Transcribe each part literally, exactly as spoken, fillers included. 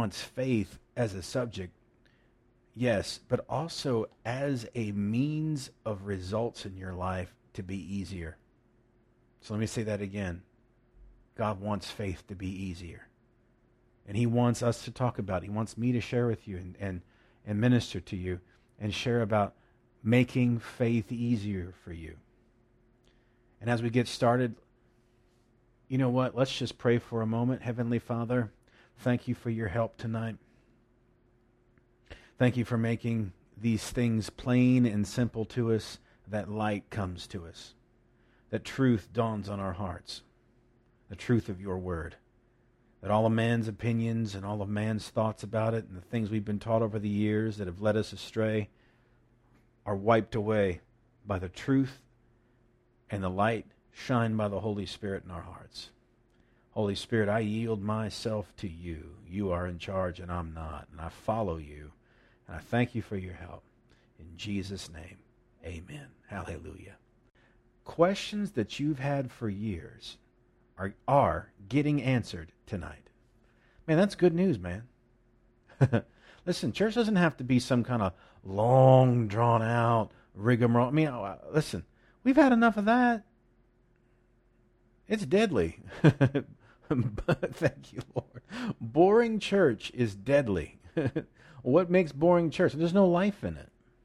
wants faith as a subject, yes, but also as a means of results in your life to be easier. So let me say that again. God wants faith to be easier. And he wants us to talk about it. He wants me to share with you and, and, and minister to you and share about making faith easier for you. And as we get started, you know what? Let's just pray for a moment. Heavenly Father, thank you for your help tonight. Thank you for making these things plain and simple to us, that light comes to us, that truth dawns on our hearts, the truth of your word, that all of man's opinions and all of man's thoughts about it and the things we've been taught over the years that have led us astray are wiped away by the truth and the light shined by the Holy Spirit in our hearts. Holy Spirit, I yield myself to you. You are in charge and I'm not, and I follow you. And I thank you for your help. In Jesus' name, amen. Hallelujah. Questions that you've had for years are, are getting answered tonight. Man, that's good news, man. Listen, church doesn't have to be some kind of long, drawn-out rigmarole. I mean, listen, we've had enough of that. It's deadly. But thank you, Lord. Boring church is deadly. What makes boring church? There's no life in it.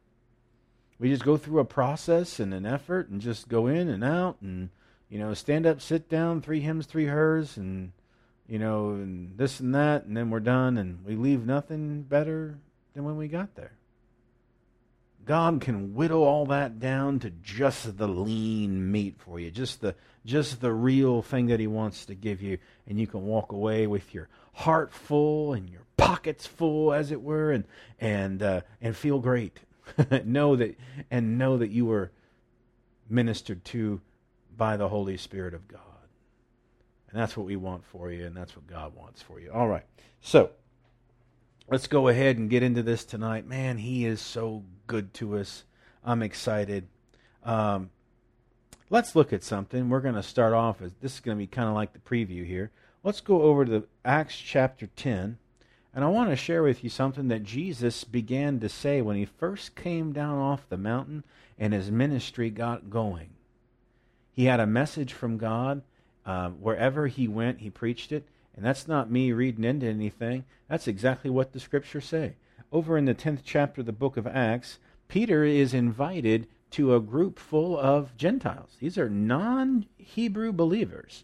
We just go through a process and an effort and just go in and out and, you know, stand up, sit down, three hymns, three hers, and, you know, and this and that, and then we're done and we leave nothing better than when we got there. God can whittle all that down to just the lean meat for you, just the just the real thing that he wants to give you, and you can walk away with your heart full and your pockets full, as it were, and and uh, and feel great. know that and know that you were ministered to by the Holy Spirit of God, and that's what we want for you, and that's what God wants for you. All right, so let's go ahead and get into this tonight. Man, he is so good to us. I'm excited. Um, let's look at something. We're going to start off as this is going to be kind of like the preview here. Let's go over to Acts chapter ten, and I want to share with you something that Jesus began to say when he first came down off the mountain and his ministry got going. He had a message from God. Uh, wherever he went, he preached it. And that's not me reading into anything. That's exactly what the Scriptures say. Over in the tenth chapter of the book of Acts, Peter is invited to a group full of Gentiles. These are non-Hebrew believers.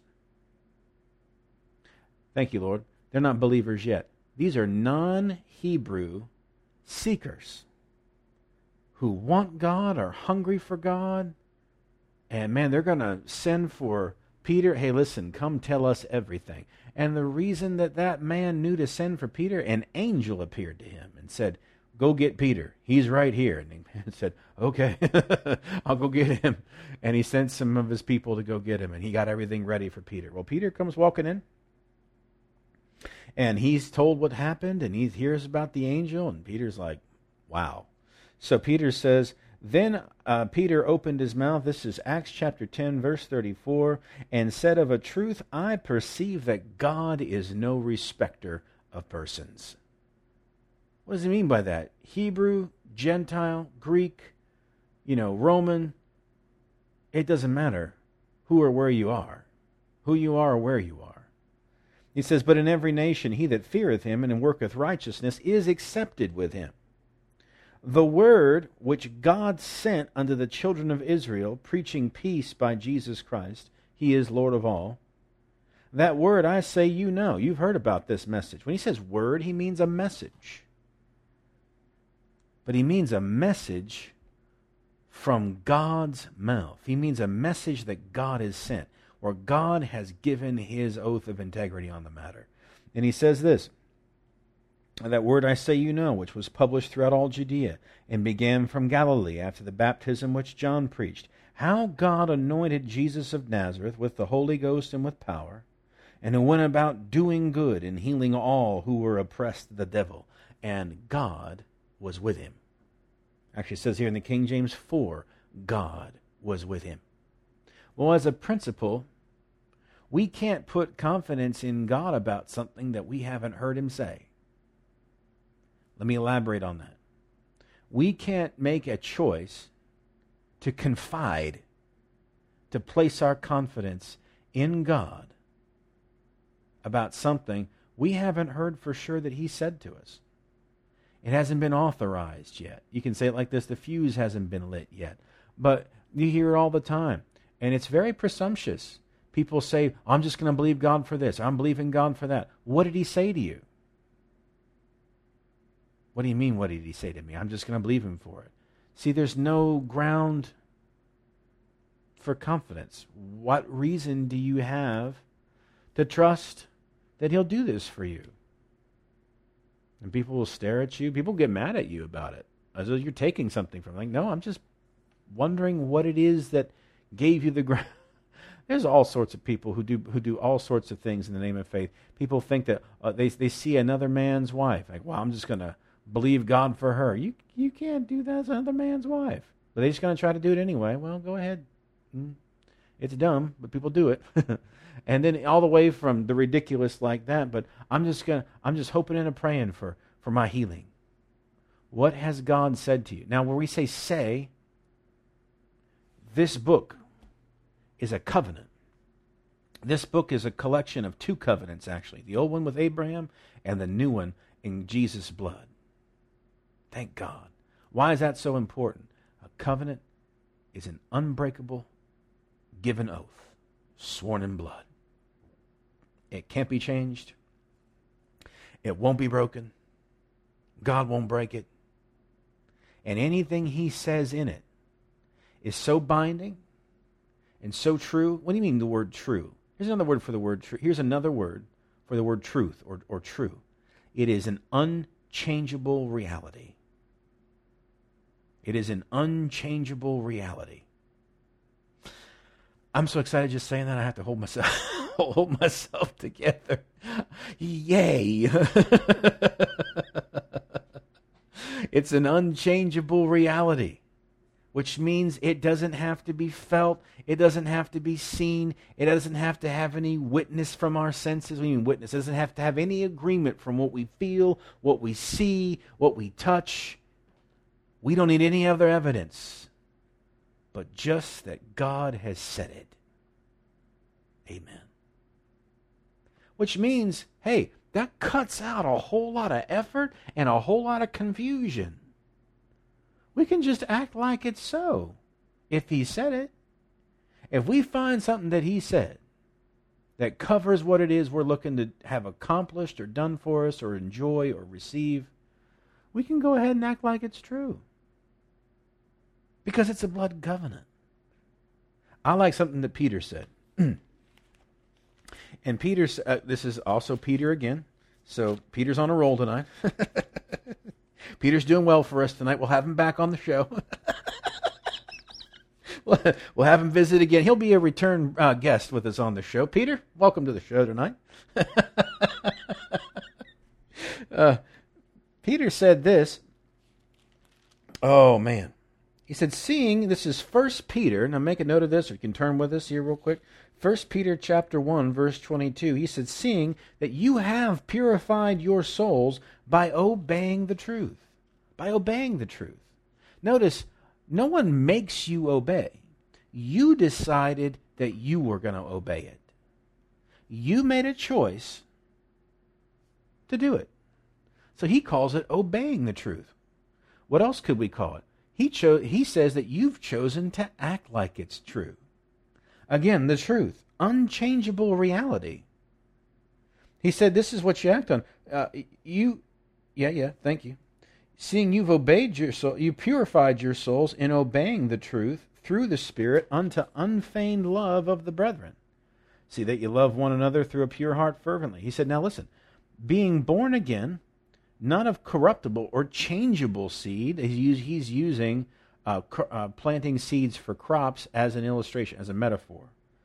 Thank you, Lord. They're not believers yet. These are non-Hebrew seekers who want God, are hungry for God. And man, they're going to send for Peter. Hey, listen, come tell us everything. And the reason that that man knew to send for Peter, an angel appeared to him and said, go get Peter. He's right here. And he said, okay, I'll go get him. And he sent some of his people to go get him. And he got everything ready for Peter. Well, Peter comes walking in. And he's told what happened. And he hears about the angel. And Peter's like, wow. So Peter says, Then uh, Peter opened his mouth, this is Acts chapter ten, verse thirty-four, and said, of a truth, I perceive that God is no respecter of persons. What does he mean by that? Hebrew, Gentile, Greek, you know, Roman, it doesn't matter who or where you are, who you are or where you are. He says, but in every nation he that feareth him and worketh righteousness is accepted with him. The word which God sent unto the children of Israel, preaching peace by Jesus Christ, he is Lord of all. That word I say you know. You've heard about this message. When he says word, he means a message. But he means a message from God's mouth. He means a message that God has sent, or God has given his oath of integrity on the matter. And he says this, that word I say you know, which was published throughout all Judea, and began from Galilee after the baptism which John preached, how God anointed Jesus of Nazareth with the Holy Ghost and with power, and who went about doing good and healing all who were oppressed of the devil, and God was with him. Actually, it says here in the King James, for God was with him. Well, as a principle, we can't put confidence in God about something that we haven't heard him say. Let me elaborate on that. We can't make a choice to confide, to place our confidence in God about something we haven't heard for sure that he said to us. It hasn't been authorized yet. You can say it like this, the fuse hasn't been lit yet. But you hear it all the time, and it's very presumptuous. People say, I'm just going to believe God for this. I'm believing God for that. What did he say to you? What do you mean, what did he say to me? I'm just going to believe him for it. See, there's no ground for confidence. What reason do you have to trust that he'll do this for you? And people will stare at you. People get mad at you about it, as though you're taking something from them. Like, no, I'm just wondering what it is that gave you the ground. There's all sorts of people who do who do all sorts of things in the name of faith. People think that uh, they they see another man's wife. Like, well, I'm just going to believe God for her. You you can't do that as another man's wife. But they're just going to try to do it anyway. Well, go ahead. It's dumb, but people do it. And then all the way from the ridiculous like that, but I'm just gonna I'm just hoping and praying for, for my healing. What has God said to you? Now, when we say say, this book is a covenant. This book is a collection of two covenants, actually. The old one with Abraham and the new one in Jesus' blood. Thank God. Why is that so important? A covenant is an unbreakable, given oath, sworn in blood. It can't be changed. It won't be broken. God won't break it. And anything he says in it is so binding and so true. What do you mean the word true? Here's another word for the word true. Here's another word for the word truth or, or true. It is an unchangeable reality. It is an unchangeable reality. I'm so excited just saying that I have to hold myself hold myself together. Yay. It's an unchangeable reality, which means it doesn't have to be felt. It doesn't have to be seen. It doesn't have to have any witness from our senses. We mean witness. It doesn't have to have any agreement from what we feel, what we see, what we touch. We don't need any other evidence, but just that God has said it. Amen. Which means, hey, that cuts out a whole lot of effort and a whole lot of confusion. We can just act like it's so if he said it. If we find something that he said that covers what it is we're looking to have accomplished or done for us or enjoy or receive, we can go ahead and act like it's true. Because it's a blood covenant. I like something that Peter said. And Peter, uh, this is also Peter again. So Peter's on a roll tonight. Peter's doing well for us tonight. We'll have him back on the show. We'll have him visit again. He'll be a return uh, guest with us on the show. Peter, welcome to the show tonight. uh, Peter said this. Oh, man. He said, seeing, this is First Peter. Now make a note of this, or you can turn with us here real quick. First Peter chapter one, verse twenty-two. He said, seeing that you have purified your souls by obeying the truth. By obeying the truth. Notice, no one makes you obey. You decided that you were going to obey it. You made a choice to do it. So he calls it obeying the truth. What else could we call it? He cho- He says that you've chosen to act like it's true. Again, the truth. Unchangeable reality. He said this is what you act on. Uh, you, yeah, yeah, thank you. Seeing you've obeyed your soul, you purified your souls in obeying the truth through the Spirit unto unfeigned love of the brethren. See that you love one another through a pure heart fervently. He said, now listen, being born again, not of corruptible or changeable seed. He's using uh, cr- uh, planting seeds for crops as an illustration, as a metaphor.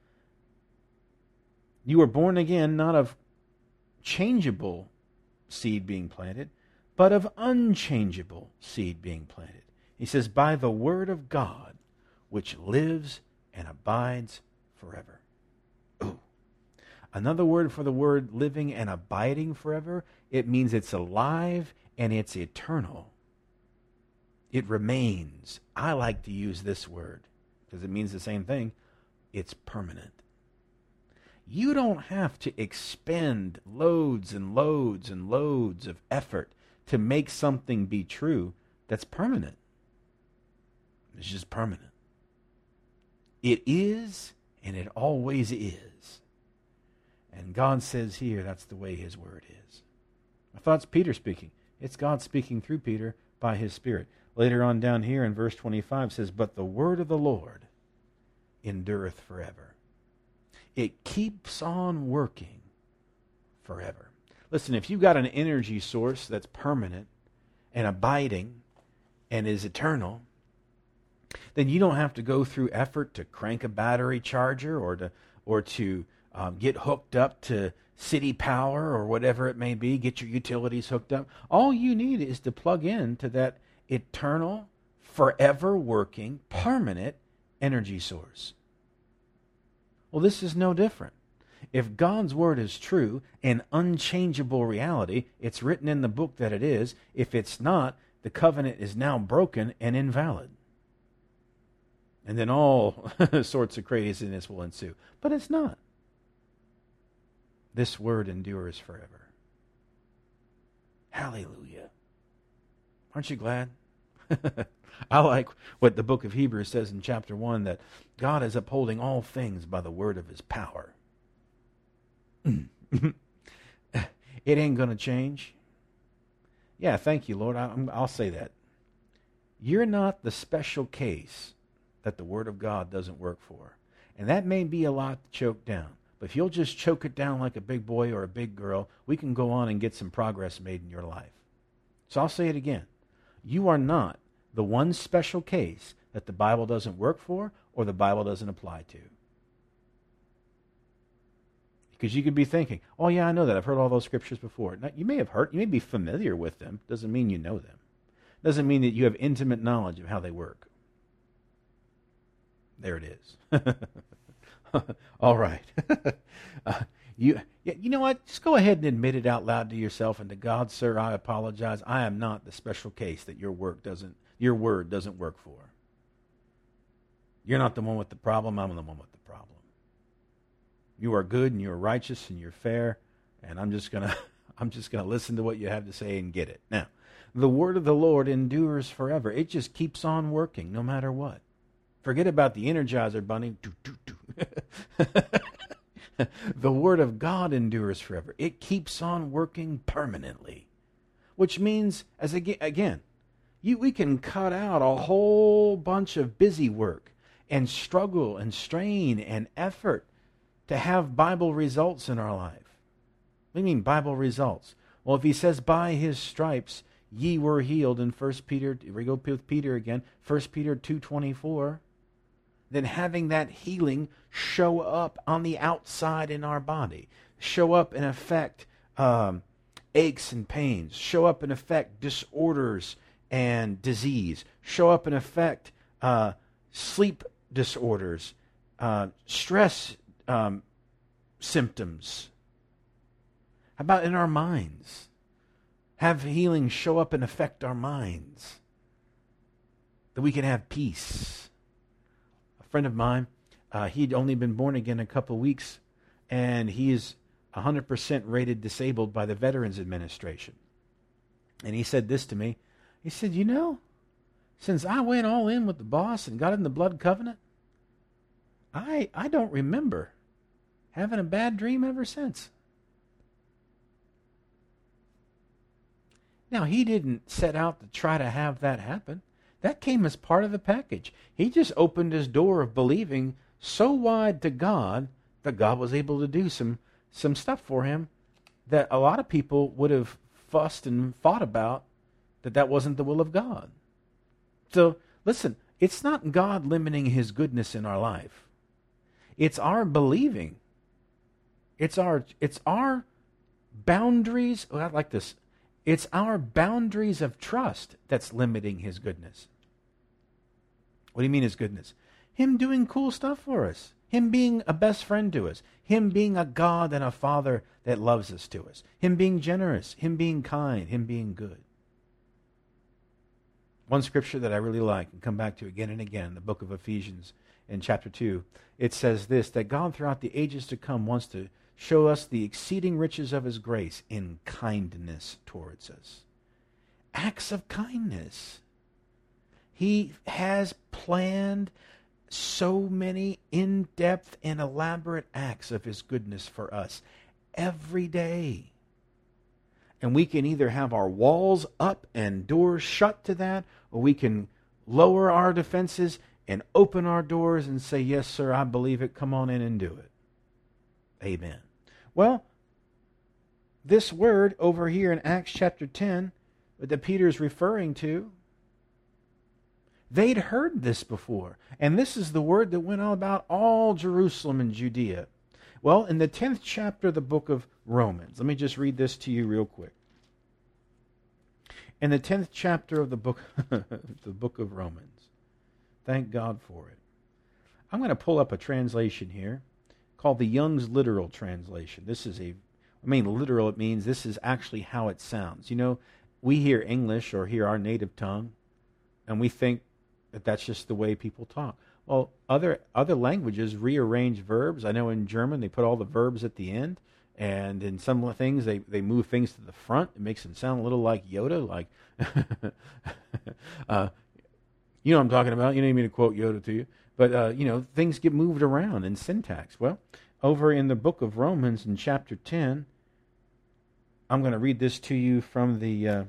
You were born again not of changeable seed being planted, but of unchangeable seed being planted. He says, by the word of God, which lives and abides forever. Ooh. Another word for the word living and abiding forever, it means it's alive and it's eternal. It remains. I like to use this word because it means the same thing. It's permanent. You don't have to expend loads and loads and loads of effort to make something be true that's permanent. It's just permanent. It is, and it always is. And God says here that's the way his word is. I thought it's Peter speaking. It's God speaking through Peter by his Spirit. Later on down here in verse twenty-five says, but the word of the Lord endureth forever. It keeps on working forever. Listen, if you've got an energy source that's permanent and abiding and is eternal, then you don't have to go through effort to crank a battery charger or to or to um, get hooked up to city power or whatever it may be, get your utilities hooked up. All you need is to plug in to that eternal, forever working, permanent energy source. Well, this is no different. If God's word is true and unchangeable reality, it's written in the book that it is. If it's not, the covenant is now broken and invalid. And then all sorts of craziness will ensue. But it's not. This word endures forever. Hallelujah. Aren't you glad? I like what the book of Hebrews says in chapter one, that God is upholding all things by the word of his power. It ain't going to change. Yeah, thank you, Lord. I, I'll say that. You're not the special case that the word of God doesn't work for. And that may be a lot to choke down. But if you'll just choke it down like a big boy or a big girl, we can go on and get some progress made in your life. So I'll say it again. You are not the one special case that the Bible doesn't work for or the Bible doesn't apply to. Because you could be thinking, oh yeah, I know that. I've heard all those scriptures before. Now, you may have heard, you may be familiar with them. Doesn't mean you know them. Doesn't mean that you have intimate knowledge of how they work. There it is. All right. uh, you, you know what? Just go ahead and admit it out loud to yourself and to God, sir, I apologize. I am not the special case that your work doesn't, your word doesn't work for. You're not the one with the problem. I'm the one with the problem. You are good and you're righteous and you're fair, and I'm just gonna, I'm just gonna listen to what you have to say and get it. Now, the word of the Lord endures forever. It just keeps on working no matter what. Forget about the Energizer Bunny. Do, do, do. The word of God endures forever. It keeps on working permanently, which means, as again, again, you we can cut out a whole bunch of busy work and struggle and strain and effort to have Bible results in our life. What do you mean Bible results? Well, if he says by his stripes ye were healed in First Peter, we go with Peter again, First Peter two twenty-four, then having that healing show up on the outside in our body, show up and affect um, aches and pains, show up and affect disorders and disease, show up and affect uh, sleep disorders, uh, stress um, symptoms. How about in our minds? Have healing show up and affect our minds, that we can have peace. A friend of mine, uh, he'd only been born again a couple weeks, and he is one hundred percent rated disabled by the Veterans Administration. And he said this to me. He said, you know, since I went all in with the boss and got in the blood covenant, I I don't remember having a bad dream ever since. Now, he didn't set out to try to have that happen. That came as part of the package. He just opened his door of believing so wide to God that God was able to do some, some stuff for him that a lot of people would have fussed and fought about, that that wasn't the will of God. So, listen, it's not God limiting his goodness in our life. It's our believing. It's our, it's our boundaries. Oh, I like this. It's our boundaries of trust that's limiting his goodness. What do you mean his goodness? Him doing cool stuff for us. Him being a best friend to us. Him being a God and a Father that loves us to us. Him being generous. Him being kind. Him being good. One scripture that I really like and come back to again and again, the book of Ephesians in chapter two, it says this, that God throughout the ages to come wants to show us the exceeding riches of His grace in kindness towards us. Acts of kindness. He has planned so many in-depth and elaborate acts of His goodness for us every day. And we can either have our walls up and doors shut to that, or we can lower our defenses and open our doors and say, yes, sir, I believe it. Come on in and do it. Amen. Well, this word over here in Acts chapter ten that Peter is referring to, they'd heard this before. And this is the word that went on about all Jerusalem and Judea. Well, in the tenth chapter of the book of Romans, let me just read this to you real quick. In the tenth chapter of the book, the book of Romans, thank God for it. I'm going to pull up a translation here called the Young's Literal Translation. This is a, I mean literal, it means this is actually how it sounds. You know, we hear English or hear our native tongue, and we think that that's just the way people talk. Well, other other languages rearrange verbs. I know in German they put all the verbs at the end, and in some things they, they move things to the front. It makes it sound a little like Yoda, like, uh, you know what I'm talking about. You don't need me to quote Yoda to you. But, uh, you know, things get moved around in syntax. Well, over in the book of Romans in chapter ten, I'm going to read this to you from the uh,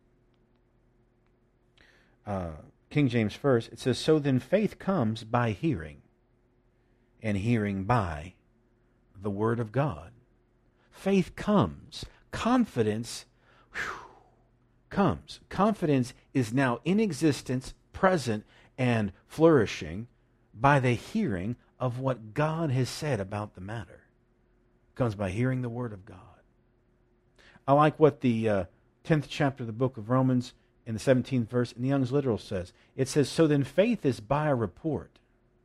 uh, King James first. It says, so then faith comes by hearing, and hearing by the word of God. Faith comes. Confidence whew, comes. Confidence is now in existence, present, and flourishing by the hearing of what God has said about the matter. It comes by hearing the word of God. I like what the uh, tenth chapter of the book of Romans in the seventeenth verse in the Young's Literal says. It says, so then faith is by a report.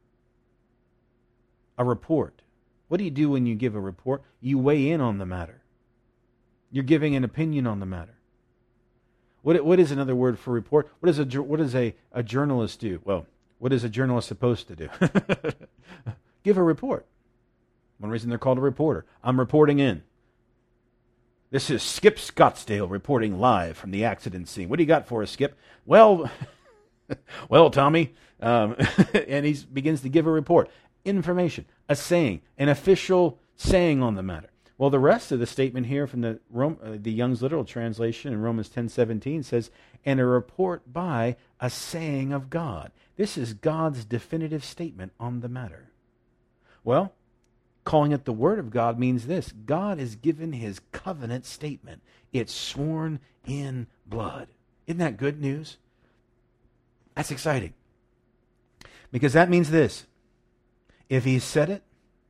A report. What do you do when you give a report? You weigh in on the matter. You're giving an opinion on the matter. What What is another word for report? What does a, what does a, a journalist do? Well, what is a journalist supposed to do? Give a report. One reason they're called a reporter. I'm reporting in. This is Skip Scottsdale reporting live from the accident scene. What do you got for us, Skip? Well, well, Tommy. Um, and he begins to give a report. Information, a saying, an official saying on the matter. Well, the rest of the statement here from the Rome, uh, the Young's Literal Translation in Romans ten seventeen says, and a report by a saying of God. This is God's definitive statement on the matter. Well, calling it the Word of God means this. God has given His covenant statement. It's sworn in blood. Isn't that good news? That's exciting. Because that means this. If He said it,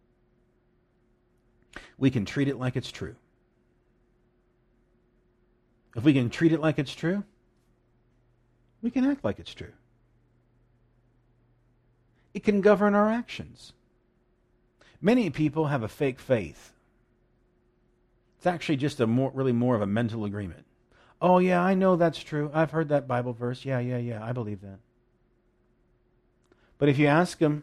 we can treat it like it's true. If we can treat it like it's true, we can act like it's true. It can govern our actions. Many people have a fake faith. It's actually just a more, really more of a mental agreement. Oh yeah, I know that's true. I've heard that Bible verse. Yeah, yeah, yeah, I believe that. But if you ask them,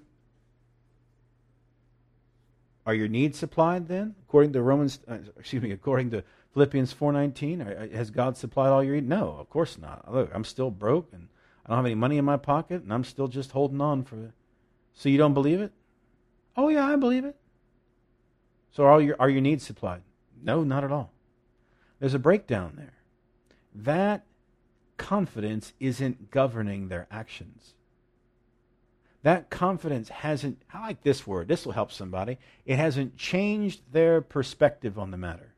are your needs supplied then? According to Romans, uh, excuse me, according to Philippians four nineteen, has God supplied all your needs? No, of course not. Look, I'm still broke and I don't have any money in my pocket and I'm still just holding on for it. So you don't believe it? Oh yeah, I believe it. So are your, are your needs supplied? No, not at all. There's a breakdown there. That confidence isn't governing their actions. That confidence hasn't, I like this word, this will help somebody. It hasn't changed their perspective on the matter.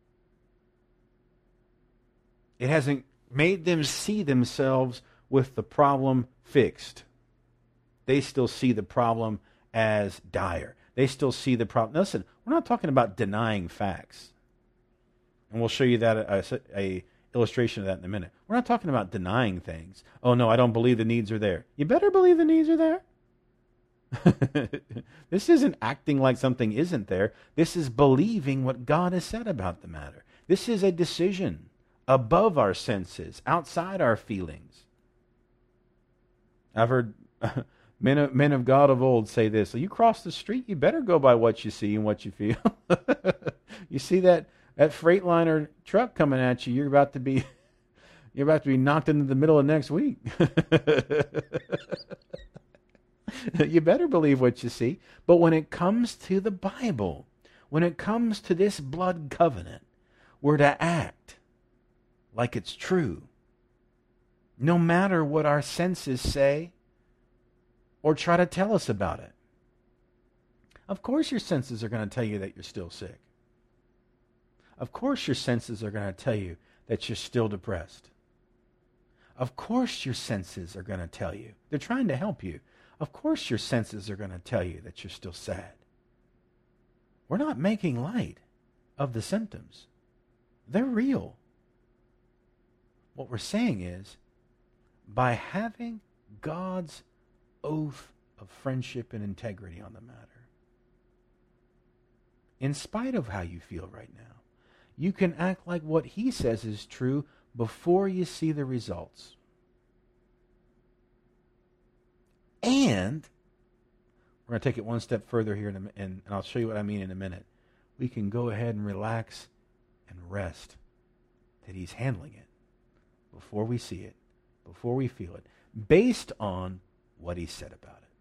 It hasn't made them see themselves with the problem fixed. They still see the problem as dire. They still see the problem. Listen, we're not talking about denying facts. And we'll show you that a, a illustration of that in a minute. We're not talking about denying things. Oh no, I don't believe the needs are there. You better believe the needs are there. This isn't acting like something isn't there. This is believing what God has said about the matter. This is a decision above our senses, outside our feelings. I've heard men of, men of God of old say this: you cross the street, you better go by what you see and what you feel. You see that, that Freightliner truck coming at you, you're about to be you're about to be knocked into the middle of next week. You better believe what you see. But when it comes to the Bible, when it comes to this blood covenant, we're to act like it's true. No matter what our senses say or try to tell us about it. Of course your senses are going to tell you that you're still sick. Of course your senses are going to tell you that you're still depressed. Of course your senses are going to tell you. They're trying to help you. Of course your senses are going to tell you that you're still sad. We're not making light of the symptoms. They're real. What we're saying is, by having God's oath of friendship and integrity on the matter, in spite of how you feel right now, you can act like what He says is true before you see the results. And we're going to take it one step further here, in a, and, and I'll show you what I mean in a minute. We can go ahead and relax and rest that He's handling it before we see it, before we feel it, based on what He said about it.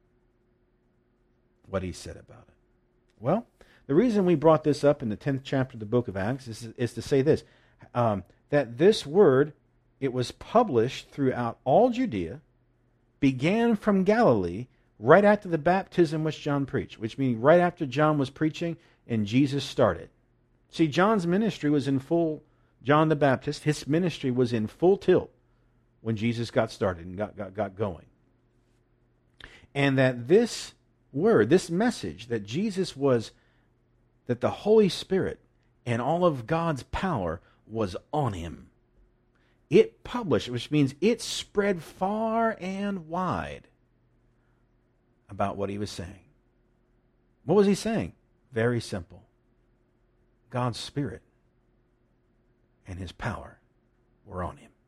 What He said about it. Well, the reason we brought this up in the tenth chapter of the book of Acts is, is to say this, um, that this word, it was published throughout all Judea, began from Galilee right after the baptism which John preached, which means right after John was preaching and Jesus started. See, John's ministry was in full, John the Baptist, his ministry was in full tilt when Jesus got started and got, got, got going. And that this word, this message, that Jesus was, that the Holy Spirit and all of God's power was on Him. It published, which means it spread far and wide about what He was saying. What was He saying? Very simple. God's Spirit and His power were on Him.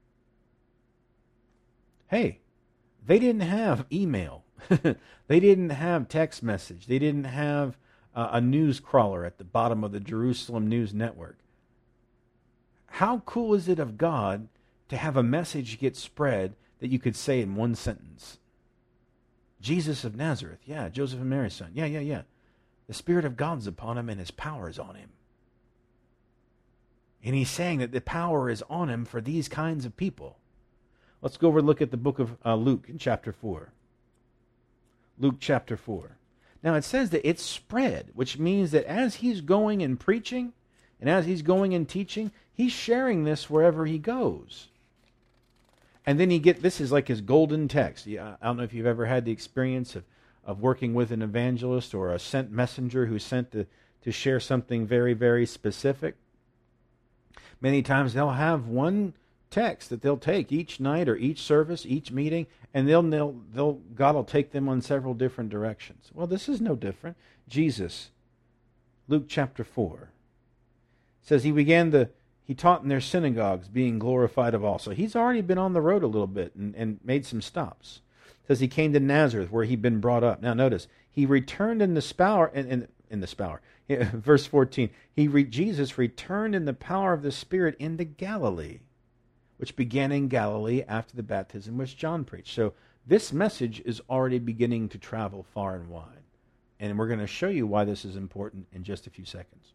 Hey, they didn't have email. They didn't have text message. They didn't have uh, a news crawler at the bottom of the Jerusalem News Network. How cool is it of God to have a message get spread that you could say in one sentence? Jesus of Nazareth, yeah, Joseph and Mary's son, yeah, yeah, yeah. The Spirit of God's upon Him and His power is on Him. And He's saying that the power is on Him for these kinds of people. Let's go over and look at the book of uh, Luke in chapter four. Luke chapter four. Now it says that it's spread, which means that as He's going and preaching, and as He's going and teaching, He's sharing this wherever He goes. And then he get this is like His golden text. Yeah, I don't know if you've ever had the experience of, of working with an evangelist or a sent messenger who's sent to, to share something very, very specific. Many times they'll have one text that they'll take each night or each service, each meeting, and they'll, they'll, they'll God will take them on several different directions. Well, this is no different. Jesus, Luke chapter four, says He began the He taught in their synagogues, being glorified of all. So He's already been on the road a little bit and, and made some stops. It says He came to Nazareth, where He'd been brought up. Now notice, He returned in the spower, in, in, in the spower. Verse fourteen, he re, Jesus returned in the power of the Spirit into Galilee, which began in Galilee after the baptism which John preached. So this message is already beginning to travel far and wide. And we're going to show you why this is important in just a few seconds.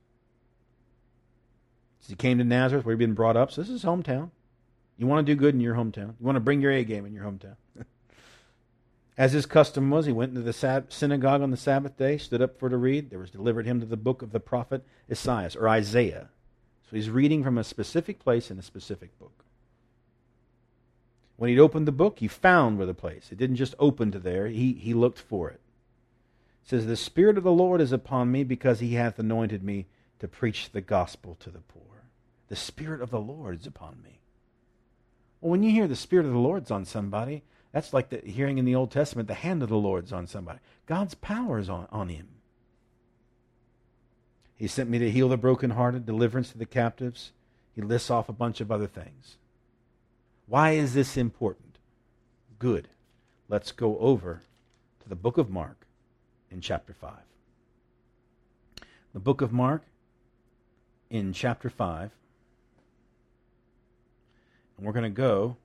He came to Nazareth, where he'd been brought up. So this is his hometown. You want to do good in your hometown. You want to bring your A game in your hometown. As his custom was, he went into the sab- synagogue on the Sabbath day, stood up for to read. There was delivered him to the book of the prophet Isaiah, or Isaiah. So he's reading from a specific place in a specific book. When he'd opened the book, he found where the place. It didn't just open to there. He, he looked for it. It says, the Spirit of the Lord is upon me, because He hath anointed me to preach the gospel to the poor. The Spirit of the Lord is upon me. Well, when you hear the Spirit of the Lord's on somebody, That's like the, hearing in the Old Testament, the hand of the Lord's on somebody. God's power is on, on him. He sent me to heal the brokenhearted, deliverance to the captives. He lists off a bunch of other things. Why is this important? Good. Let's go over to the book of Mark in chapter five. The book of Mark in chapter five. And we're going to go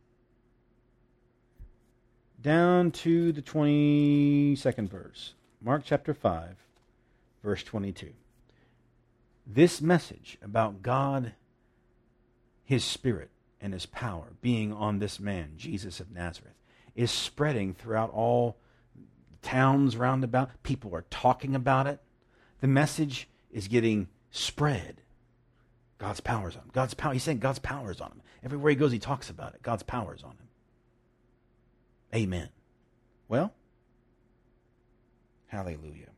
down to the twenty-second verse. Mark chapter five, verse twenty-two. This message about God, His Spirit, and His power being on this man, Jesus of Nazareth, is spreading throughout all towns round about. People are talking about it. The message is getting spread. God's power is on him. God's power. He's saying God's power is on him. Everywhere he goes, he talks about it. God's power is on him. Amen. Well, hallelujah.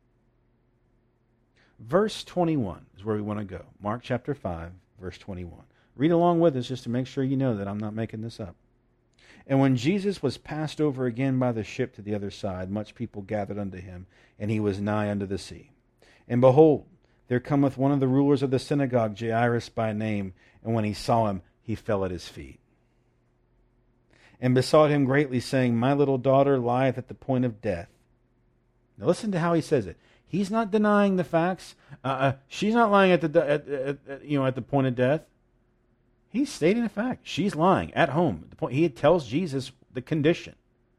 Verse twenty-one is where we want to go. Mark chapter five, verse twenty-one. Read along with us just to make sure you know that I'm not making this up. And when Jesus was passed over again by the ship to the other side, much people gathered unto him, and he was nigh unto the sea. And behold, there cometh one of the rulers of the synagogue, Jairus by name, and when he saw him, he fell at his feet, and besought him greatly, saying, My little daughter lieth at the point of death. Now listen to how he says it. He's not denying the facts. Uh, uh, she's not lying at the at, at, at, you know at the point of death. He's stating a fact. She's lying at home. The point, he tells Jesus the condition.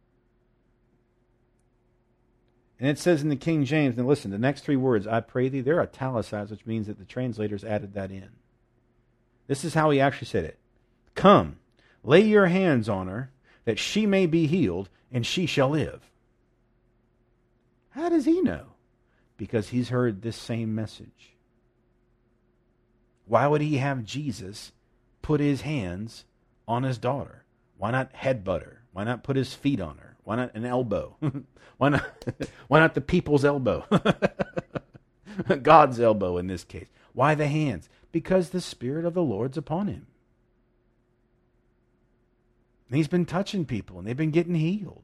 And it says in the King James, and listen, the next three words, I pray thee, they're italicized, which means that the translators added that in. This is how he actually said it. Come, lay your hands on her, that she may be healed, and she shall live. How does he know? Because he's heard this same message. Why would he have Jesus put his hands on his daughter? Why not headbutt her? Why not put his feet on her? Why not an elbow? Why not why not the people's elbow? God's elbow in this case. Why the hands? Because the Spirit of the Lord's upon him. And he's been touching people, and they've been getting healed.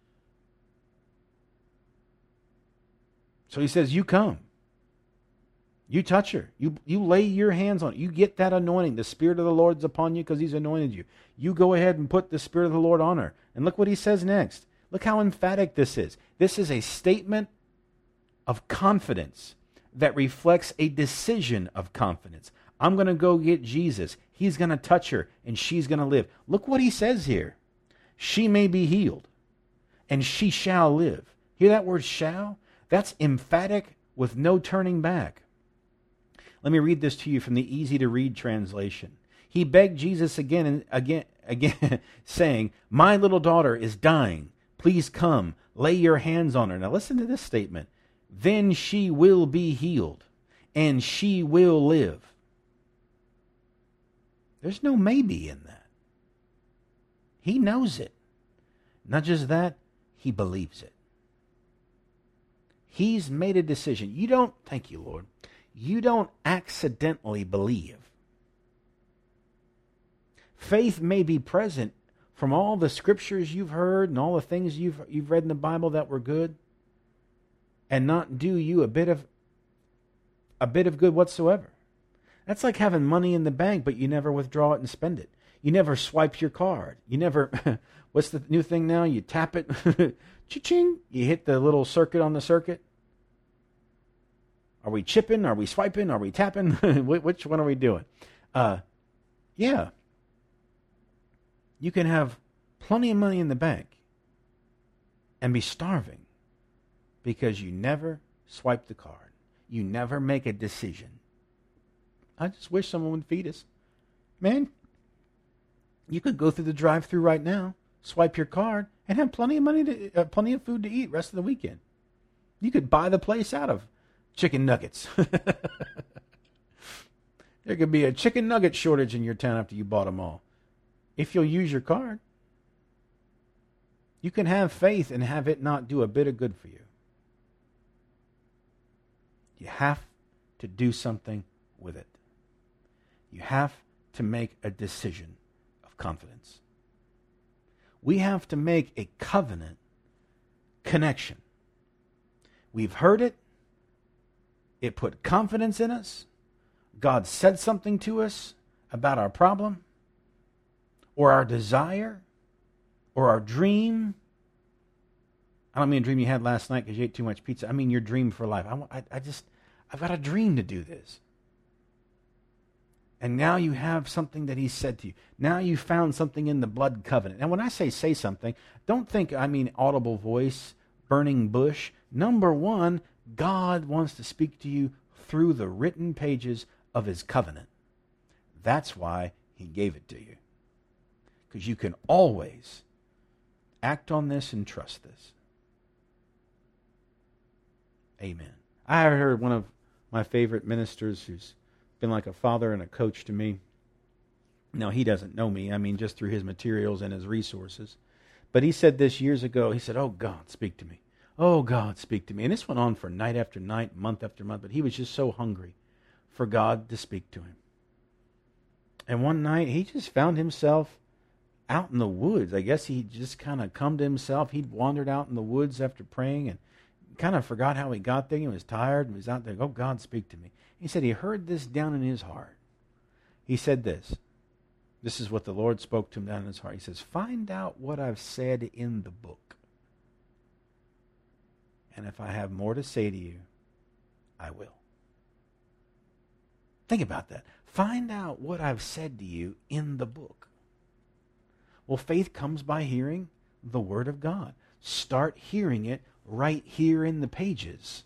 So he says, you come. You touch her. You you lay your hands on it. You get that anointing. The Spirit of the Lord's upon you because he's anointed you. You go ahead and put the Spirit of the Lord on her. And look what he says next. Look how emphatic this is. This is a statement of confidence that reflects a decision of confidence. I'm going to go get Jesus. He's going to touch her, and she's going to live. Look what he says here. She may be healed, and she shall live. Hear that word shall? That's emphatic with no turning back. Let me read this to you from the easy-to-read translation. He begged Jesus again and again, again, saying, My little daughter is dying. Please come, lay your hands on her. Now listen to this statement. Then she will be healed, and she will live. There's no maybe in that. He knows it. Not just that, he believes it. He's made a decision. You don't, thank you, Lord, you don't accidentally believe. Faith may be present from all the scriptures you've heard and all the things you've you've read in the Bible that were good, and not do you a bit of a bit of good whatsoever. That's like having money in the bank, but you never withdraw it and spend it. You never swipe your card. You never, what's the new thing now? You tap it, cha-ching, you hit the little circuit on the circuit. Are we chipping? Are we swiping? Are we tapping? Which one are we doing? Uh, yeah. You can have plenty of money in the bank and be starving because you never swipe the card. You never make a decision. I just wish someone would feed us. Man, you could go through the drive-thru right now, swipe your card, and have plenty of money to, uh, plenty of food to eat rest of the weekend. You could buy the place out of chicken nuggets. There could be a chicken nugget shortage in your town after you bought them all. If you'll use your card, you can have faith and have it not do a bit of good for you. You have to do something with it. You have to make a decision of confidence. We have to make a covenant connection. We've heard it. It put confidence in us. God said something to us about our problem or our desire or our dream. I don't mean a dream you had last night because you ate too much pizza. I mean your dream for life. I, I, I just, I've got a dream to do this. And now you have something that he said to you. Now you found something in the blood covenant. And when I say say something, don't think I mean audible voice, burning bush. Number one, God wants to speak to you through the written pages of his covenant. That's why he gave it to you. Because you can always act on this and trust this. Amen. I heard one of my favorite ministers who's been like a father and a coach to me. Now, he doesn't know me. I mean, just through his materials and his resources. But he said this years ago. He said, oh, God, speak to me. Oh, God, speak to me. And this went on for night after night, month after month. But he was just so hungry for God to speak to him. And one night, he just found himself out in the woods. I guess he just kind of come to himself. He'd wandered out in the woods after praying and kind of forgot how he got there. He was tired and was out there. Oh, God, speak to me. He said he heard this down in his heart. He said this. This is what the Lord spoke to him down in his heart. He says, find out what I've said in the book. And if I have more to say to you, I will. Think about that. Find out what I've said to you in the book. Well, faith comes by hearing the Word of God. Start hearing it right here in the pages.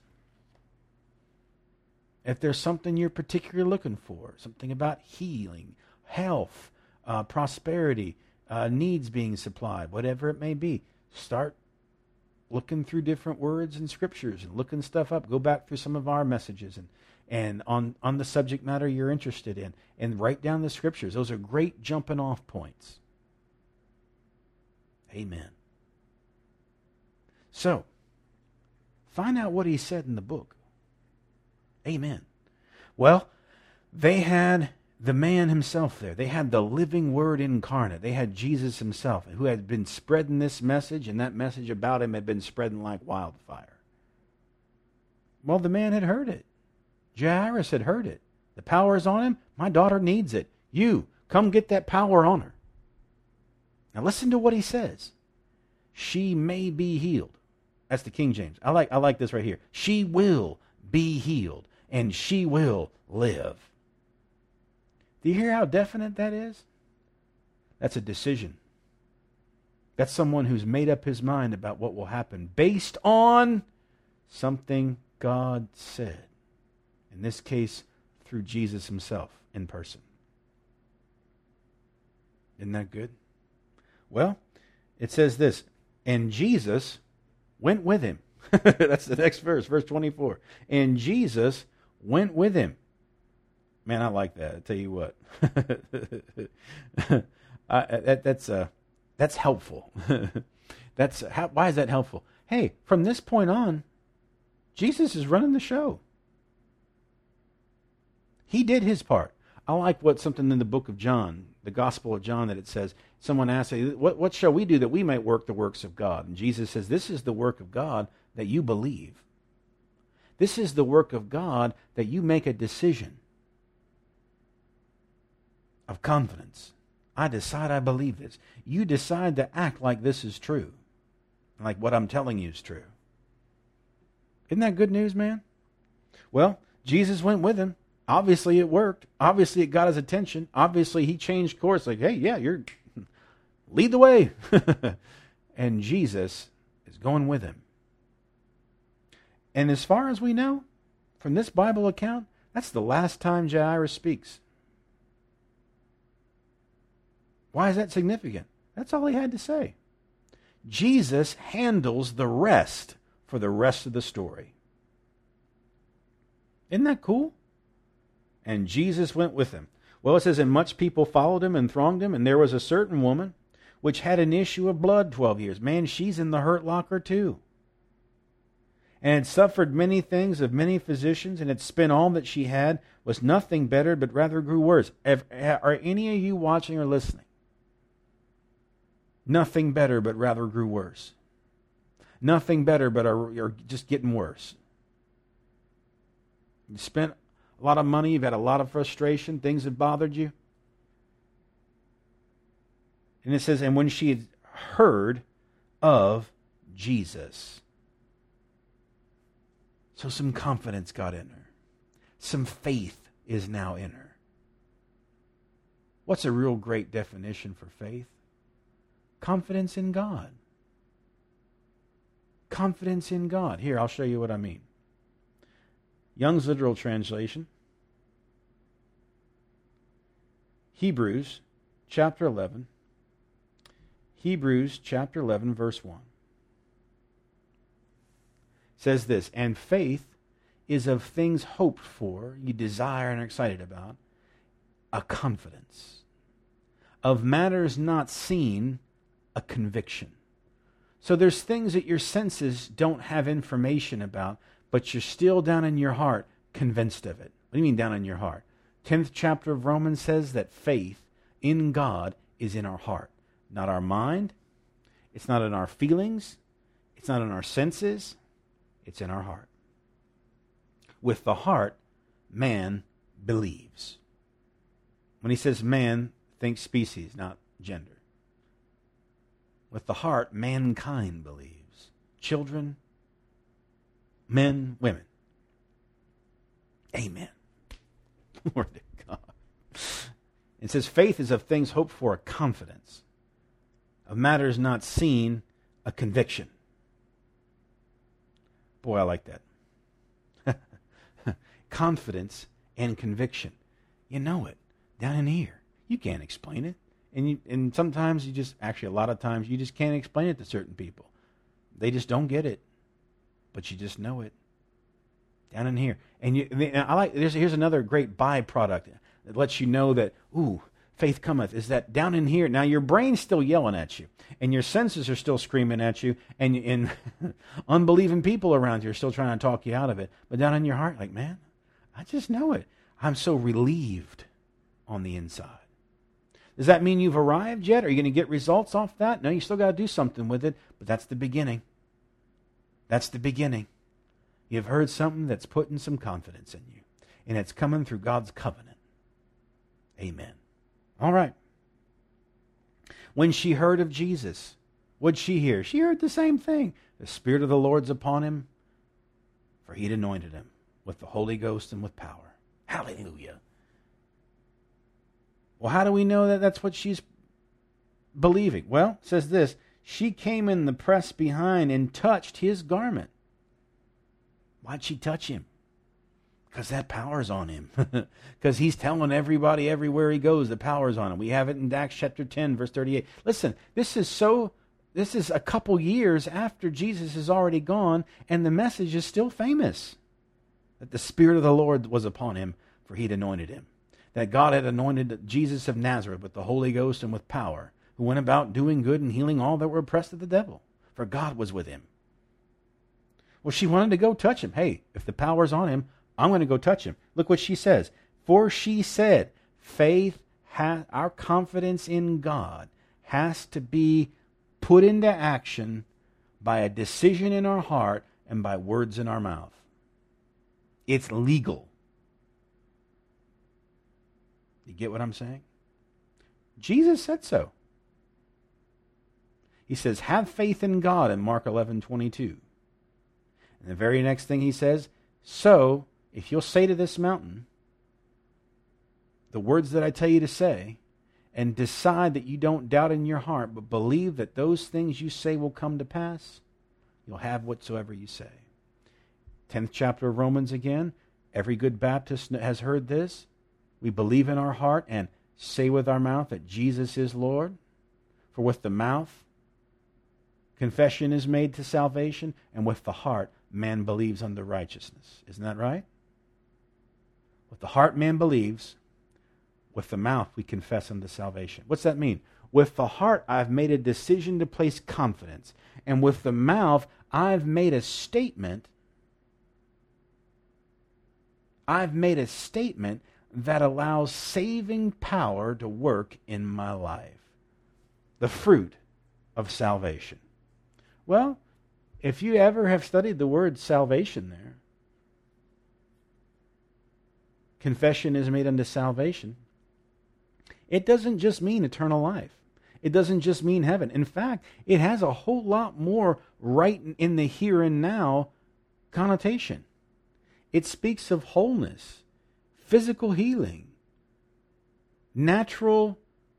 If there's something you're particularly looking for, something about healing, health, uh, prosperity, uh, needs being supplied, whatever it may be, start looking through different words and scriptures and looking stuff up. Go back through some of our messages and, and on, on the subject matter you're interested in and write down the scriptures. Those are great jumping off points. Amen. So, find out what he said in the book. Amen. Well, they had the man himself there. They had the living Word incarnate. They had Jesus himself, who had been spreading this message, and that message about him had been spreading like wildfire. Well, the man had heard it. Jairus had heard it. The power is on him. My daughter needs it. You, come get that power on her. Now listen to what he says. She may be healed. That's the King James. I like, I like this right here. She will be healed, and she will live. Do you hear how definite that is? That's a decision. That's someone who's made up his mind about what will happen based on something God said. In this case, through Jesus himself in person. Isn't that good? Well, it says this, and Jesus went with him. That's the next verse, verse twenty-four. And Jesus went with him. Man, I like that. I tell you what. I, that, that's uh, that's helpful. That's how, why is that helpful? Hey, from this point on, Jesus is running the show. He did his part. I like what something in the book of John, the Gospel of John, that it says, someone asked, what, what shall we do that we might work the works of God? And Jesus says, this is the work of God, that you believe. This is the work of God, that you make a decision of confidence. I decide I believe this. You decide to act like this is true, like what I'm telling you is true. Isn't that good news, man? Well, Jesus went with him. Obviously it worked. Obviously it got his attention. Obviously he changed course. Like, hey, yeah, you're lead the way. And Jesus is going with him. And as far as we know, from this Bible account, that's the last time Jairus speaks. Why is that significant? That's all he had to say. Jesus handles the rest for the rest of the story. Isn't that cool? And Jesus went with him. Well, it says, and much people followed him and thronged him, and there was a certain woman which had an issue of blood twelve years. Man, she's in the hurt locker too. And had suffered many things of many physicians, and had spent all that she had, was nothing better, but rather grew worse. Are any of you watching or listening? Nothing better, but rather grew worse. Nothing better, but are, are just getting worse. You spent a lot of money, you've had a lot of frustration, things have bothered you. And it says, and when she had heard of Jesus. So some confidence got in her. Some faith is now in her. What's a real great definition for faith? Confidence in God. Confidence in God. Here, I'll show you what I mean. Young's literal translation. Hebrews chapter eleven. Hebrews chapter eleven, verse one. Says this, and faith is of things hoped for, you desire and are excited about, a confidence. Of matters not seen, a conviction. So there's things that your senses don't have information about, but you're still down in your heart convinced of it. What do you mean down in your heart? tenth chapter of Romans says that faith in God is in our heart. Not our mind. It's not in our feelings. It's not in our senses. It's in our heart. With the heart, man believes. When he says man, think species, not gender. With the heart, mankind believes. Children, men, women. Amen. Glory to God. It says faith is of things hoped for, a confidence. Of matters not seen, a conviction. Boy, I like that. Confidence and conviction. You know it. Down in here. You can't explain it. And you, and sometimes you just, actually a lot of times, you just can't explain it to certain people. They just don't get it. But you just know it. Down in here. And you, and I like, there's, here's another great byproduct that lets you know that, ooh, faith cometh, is that down in here, now your brain's still yelling at you, and your senses are still screaming at you, and, and unbelieving people around you are still trying to talk you out of it. But down in your heart, like, man, I just know it. I'm so relieved on the inside. Does that mean you've arrived yet? Are you going to get results off that? No, you still got to do something with it, but that's the beginning. That's the beginning. You've heard something that's putting some confidence in you, and it's coming through God's covenant. Amen. All right. When she heard of Jesus, what'd she hear? She heard the same thing. The Spirit of the Lord's upon him, for he'd anointed him with the Holy Ghost and with power. Hallelujah. Well, how do we know that that's what she's believing? Well, it says this, she came in the press behind and touched his garment. Why'd she touch him? Because that power's on him. Because he's telling everybody everywhere he goes the power's on him. We have it in Acts chapter ten, verse thirty-eight. Listen, this is so, this is a couple years after Jesus is already gone, and the message is still famous. That the Spirit of the Lord was upon him, for he'd anointed him. That God had anointed Jesus of Nazareth with the Holy Ghost and with power, who went about doing good and healing all that were oppressed of the devil, for God was with him. Well, she wanted to go touch him. Hey, if the power's on him, I'm going to go touch him. Look what she says. For she said, faith, ha- our confidence in God has to be put into action by a decision in our heart and by words in our mouth. It's legal. You get what I'm saying? Jesus said so. He says, have faith in God in Mark eleven twenty-two. And the very next thing he says, so if you'll say to this mountain the words that I tell you to say, and decide that you don't doubt in your heart, but believe that those things you say will come to pass, you'll have whatsoever you say. tenth chapter of Romans again. Every good Baptist has heard this. We believe in our heart and say with our mouth that Jesus is Lord. For with the mouth, confession is made to salvation, and with the heart, man believes unto righteousness. Isn't that right? With the heart, man believes. With the mouth, we confess unto salvation. What's that mean? With the heart, I've made a decision to place confidence. And with the mouth, I've made a statement. I've made a statement that allows saving power to work in my life. The fruit of salvation. Well, if you ever have studied the word salvation there, confession is made unto salvation. It doesn't just mean eternal life. It doesn't just mean heaven. In fact, it has a whole lot more right in the here and now connotation. It speaks of wholeness, physical healing, natural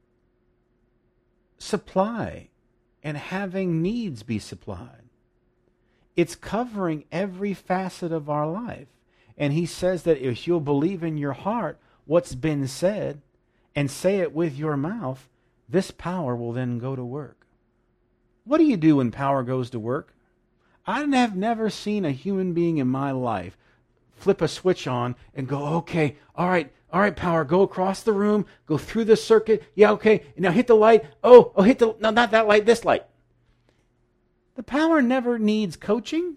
supply, and having needs be supplied. It's covering every facet of our life. And he says that if you'll believe in your heart what's been said and say it with your mouth, this power will then go to work. What do you do when power goes to work? I have never seen a human being in my life flip a switch on and go, okay, all right, all right, power, go across the room, go through the circuit. Yeah, okay, now hit the light. Oh, oh, hit the, no, not that light, this light. The power never needs coaching.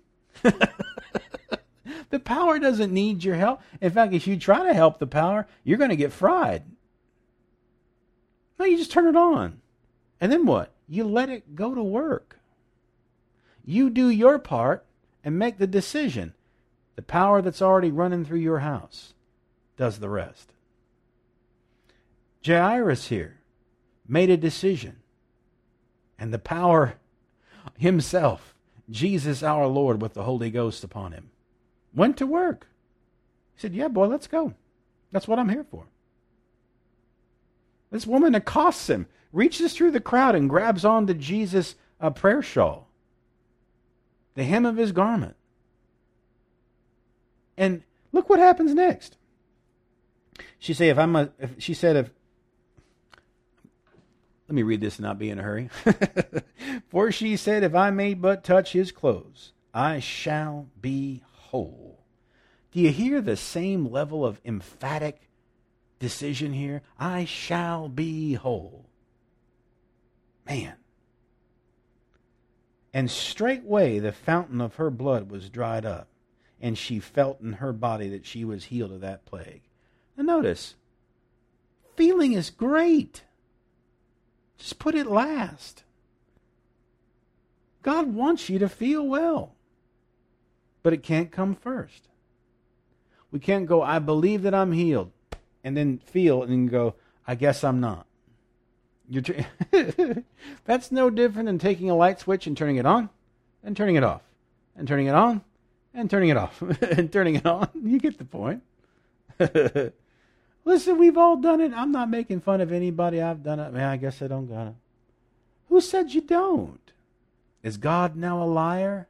The power doesn't need your help. In fact, if you try to help the power, you're going to get fried. No, you just turn it on. And then what? You let it go to work. You do your part and make the decision. The power that's already running through your house does the rest. Jairus here made a decision. And the power himself, Jesus our Lord with the Holy Ghost upon him, went to work. He said, yeah, boy, let's go. That's what I'm here for. This woman accosts him, reaches through the crowd and grabs onto Jesus' uh, prayer shawl, the hem of his garment. And look what happens next. She say, if I'm a, if she said, if let me read this and not be in a hurry. For she said, if I may but touch his clothes, I shall be whole. Do you hear the same level of emphatic decision here? I shall be whole. Man. And straightway the fountain of her blood was dried up, and she felt in her body that she was healed of that plague. Now notice, feeling is great. Just put it last. God wants you to feel well. But it can't come first. We can't go, I believe that I'm healed, and then feel and then go, I guess I'm not. You're tr- That's no different than taking a light switch and turning it on, and turning it off, and turning it on, and turning it off, and turning it on. You get the point. Listen, we've all done it. I'm not making fun of anybody. I've done it. Man, I guess I don't got it. Who said you don't? Is God now a liar?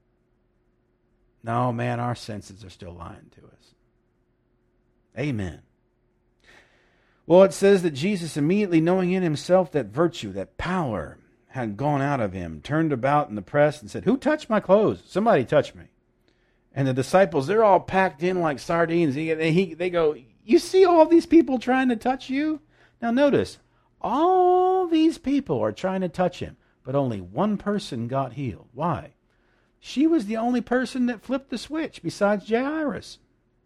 No, man, our senses are still lying to us. Amen. Well, it says that Jesus, immediately knowing in himself that virtue, that power had gone out of him, turned about in the press and said, who touched my clothes? Somebody touched me. And the disciples, they're all packed in like sardines. They, he, they go, you see all these people trying to touch you? Now notice, all these people are trying to touch him, but only one person got healed. Why? She was the only person that flipped the switch besides Jairus.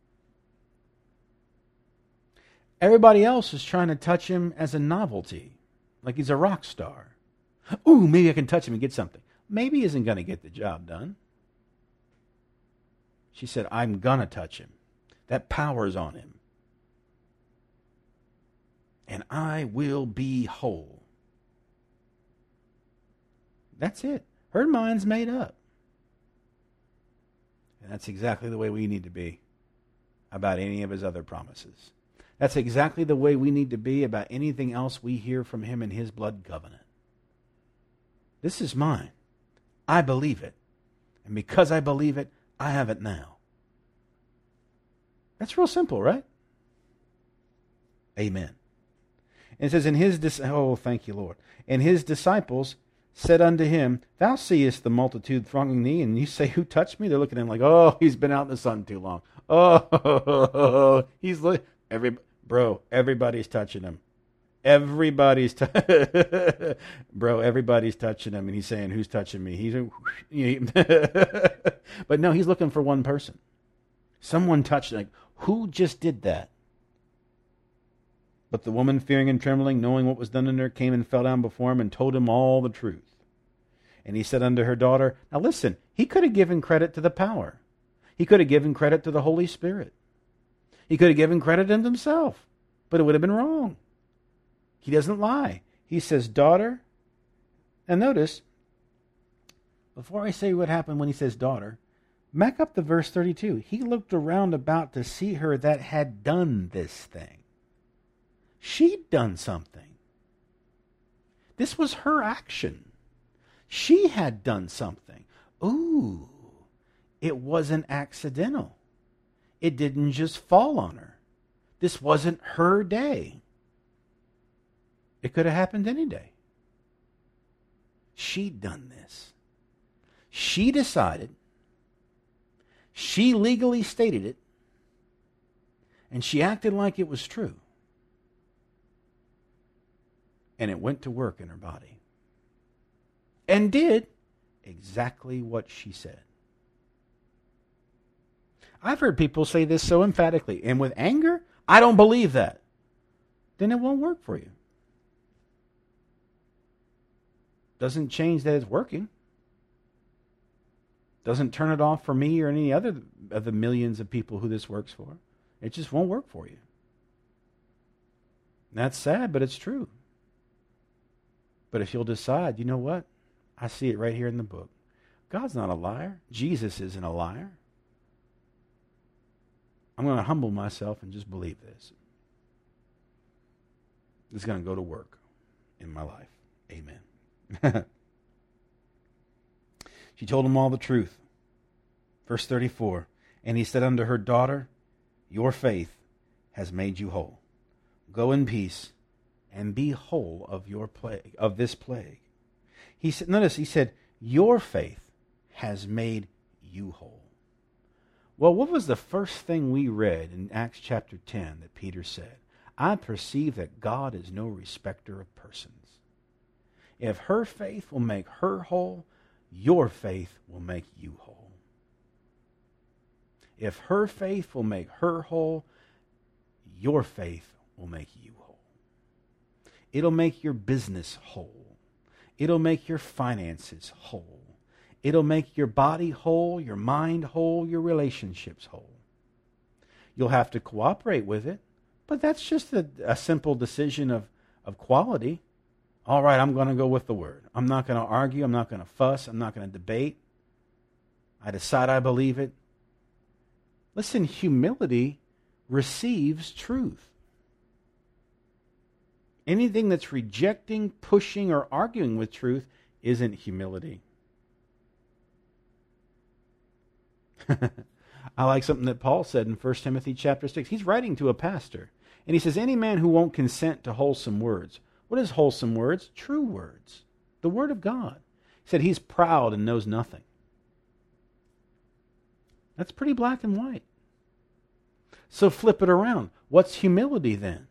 Everybody else is trying to touch him as a novelty, like he's a rock star. Ooh, maybe I can touch him and get something. Maybe he isn't going to get the job done. She said, I'm going to touch him. That power's on him. And I will be whole. That's it. Her mind's made up. And that's exactly the way we need to be about any of his other promises. That's exactly the way we need to be about anything else we hear from him in his blood covenant. This is mine. I believe it. And because I believe it, I have it now. That's real simple, right? Amen. And it says, in his dis- oh, thank you, Lord. And his disciples said unto him, thou seest the multitude thronging thee, and you say, who touched me? They're looking at him like, oh, he's been out in the sun too long. Oh, he's look. Every bro, everybody's touching him. Everybody's t- bro, everybody's touching him, and he's saying, "Who's touching me?" He's, but no, he's looking for one person. Someone touched. Like, who just did that? But the woman, fearing and trembling, knowing what was done in her, came and fell down before him and told him all the truth. And he said unto her daughter, now listen, he could have given credit to the power. He could have given credit to the Holy Spirit. He could have given credit to himself, but it would have been wrong. He doesn't lie. He says, daughter, and notice, before I say what happened when he says daughter, back up to verse thirty-two. He looked around about to see her that had done this thing. She'd done something. This was her action. She had done something. Ooh, it wasn't accidental. It didn't just fall on her. This wasn't her day. It could have happened any day. She'd done this. She decided. She legally stated it. And she acted like it was true. And it went to work in her body. And did exactly what she said. I've heard people say this so emphatically. And with anger, I don't believe that. Then it won't work for you. Doesn't change that it's working. Doesn't turn it off for me or any other of the millions of people who this works for. It just won't work for you. That's sad, but it's true. But if you'll decide, you know what? I see it right here in the book. God's not a liar. Jesus isn't a liar. I'm going to humble myself and just believe this. It's going to go to work in my life. Amen. She told him all the truth. Verse thirty-four. And he said unto her, daughter, your faith has made you whole. Go in peace and be whole of your plague, of this plague. He said, notice he said, your faith has made you whole. Well, what was the first thing we read in Acts chapter ten that Peter said? I perceive that God is no respecter of persons. If her faith will make her whole, your faith will make you whole. If her faith will make her whole, your faith will make you whole. It'll make your business whole. It'll make your finances whole. It'll make your body whole, your mind whole, your relationships whole. You'll have to cooperate with it, but that's just a, a simple decision of, of quality. All right, I'm going to go with the word. I'm not going to argue. I'm not going to fuss. I'm not going to debate. I decide I believe it. Listen, humility receives truth. Anything that's rejecting, pushing, or arguing with truth isn't humility. I like something that Paul said in First Timothy chapter six. He's writing to a pastor. And he says, any man who won't consent to wholesome words. What is wholesome words? True words. The word of God. He said he's proud and knows nothing. That's pretty black and white. So flip it around. What's humility then?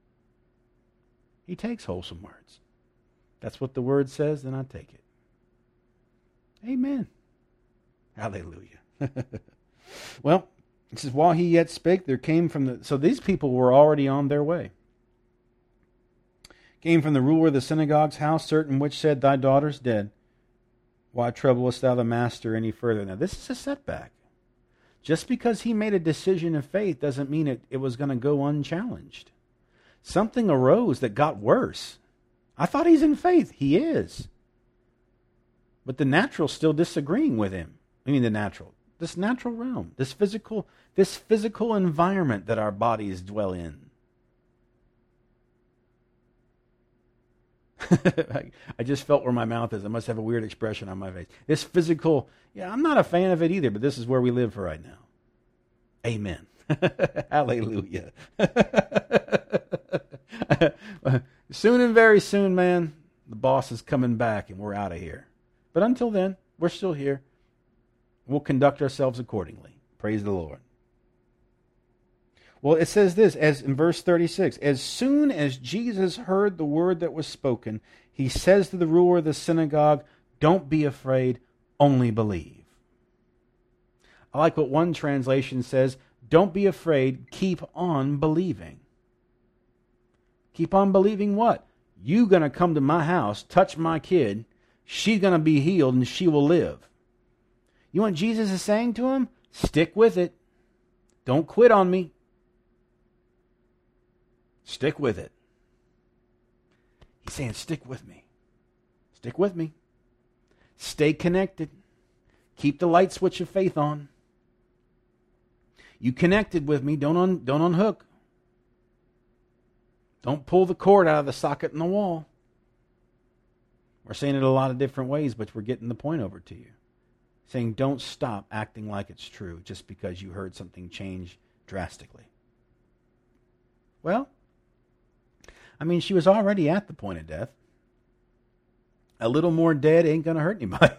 He takes wholesome words. That's what the word says, then I take it. Amen. Hallelujah. Well, it says, while he yet spake, there came from the... So these people were already on their way. Came from the ruler of the synagogue's house, certain which said, thy daughter's dead. Why troublest thou the master any further? Now, this is a setback. Just because he made a decision of faith doesn't mean it, it was going to go unchallenged. Something arose that got worse. I thought he's in faith. He is. But the natural's still disagreeing with him. I mean the natural. This natural realm. This physical, this physical environment that our bodies dwell in. I just felt where my mouth is. I must have a weird expression on my face. This physical, yeah, I'm not a fan of it either, but this is where we live for right now. Amen. Hallelujah. Soon and very soon, man, the boss is coming back and we're out of here. But until then, we're still here. We'll conduct ourselves accordingly. Praise the Lord. Well, it says this, as in verse thirty-six, as soon as Jesus heard the word that was spoken, he says to the ruler of the synagogue, don't be afraid, only believe. I like what one translation says, don't be afraid, keep on believing. Keep on believing what? You going to come to my house, touch my kid, she's going to be healed and she will live. You know what Jesus is saying to him? Stick with it. Don't quit on me. Stick with it. He's saying, stick with me. Stick with me. Stay connected. Keep the light switch of faith on. You connected with me. Don't un, don't unhook. Don't pull the cord out of the socket in the wall. We're saying it a lot of different ways, but we're getting the point over to you. Saying don't stop acting like it's true just because you heard something change drastically. Well, I mean, she was already at the point of death. A little more dead ain't going to hurt anybody.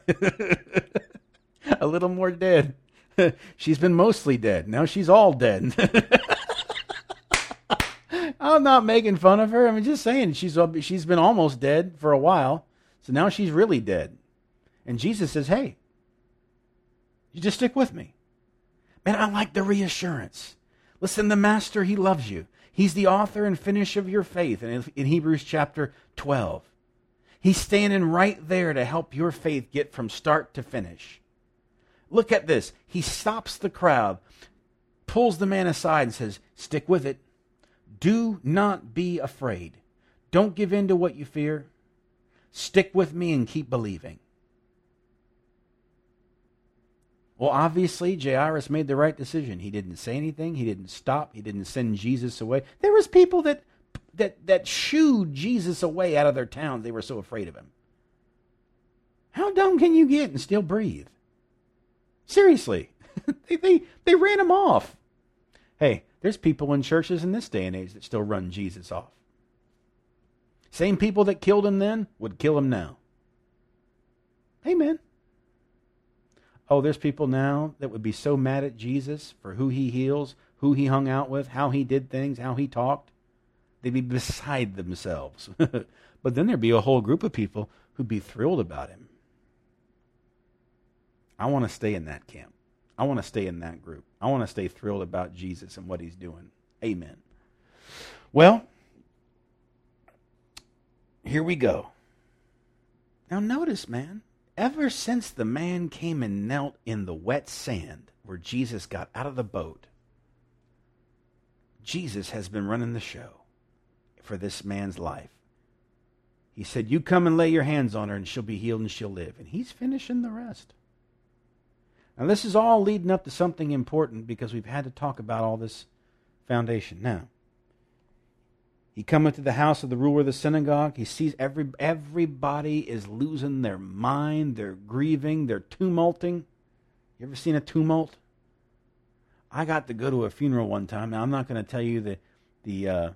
A little more dead. She's been mostly dead. Now she's all dead. I'm not making fun of her. I'm just saying she's she's been almost dead for a while. So now she's really dead. And Jesus says, hey, you just stick with me. Man, I like the reassurance. Listen, the Master, he loves you. He's the author and finisher of your faith in, in Hebrews chapter twelve. He's standing right there to help your faith get from start to finish. Look at this. He stops the crowd, pulls the man aside and says, stick with it. Do not be afraid. Don't give in to what you fear. Stick with me and keep believing. Well, obviously, Jairus made the right decision. He didn't say anything. He didn't stop. He didn't send Jesus away. There was people that that that shooed Jesus away out of their towns. They were so afraid of him. How dumb can you get and still breathe? Seriously. they, they, they ran him off. Hey, there's people in churches in this day and age that still run Jesus off. Same people that killed him then would kill him now. Amen. Oh, there's people now that would be so mad at Jesus for who he heals, who he hung out with, how he did things, how he talked. They'd be beside themselves. But then there'd be a whole group of people who'd be thrilled about him. I want to stay in that camp. I want to stay in that group. I want to stay thrilled about Jesus and what he's doing. Amen. Well, here we go. Now notice, man, ever since the man came and knelt in the wet sand where Jesus got out of the boat, Jesus has been running the show for this man's life. He said, you come and lay your hands on her and she'll be healed and she'll live. And he's finishing the rest. Now this is all leading up to something important because we've had to talk about all this foundation. Now, he cometh to the house of the ruler of the synagogue. He sees every everybody is losing their mind. They're grieving. They're tumulting. You ever seen a tumult? I got to go to a funeral one time. Now I'm not going to tell you the the uh,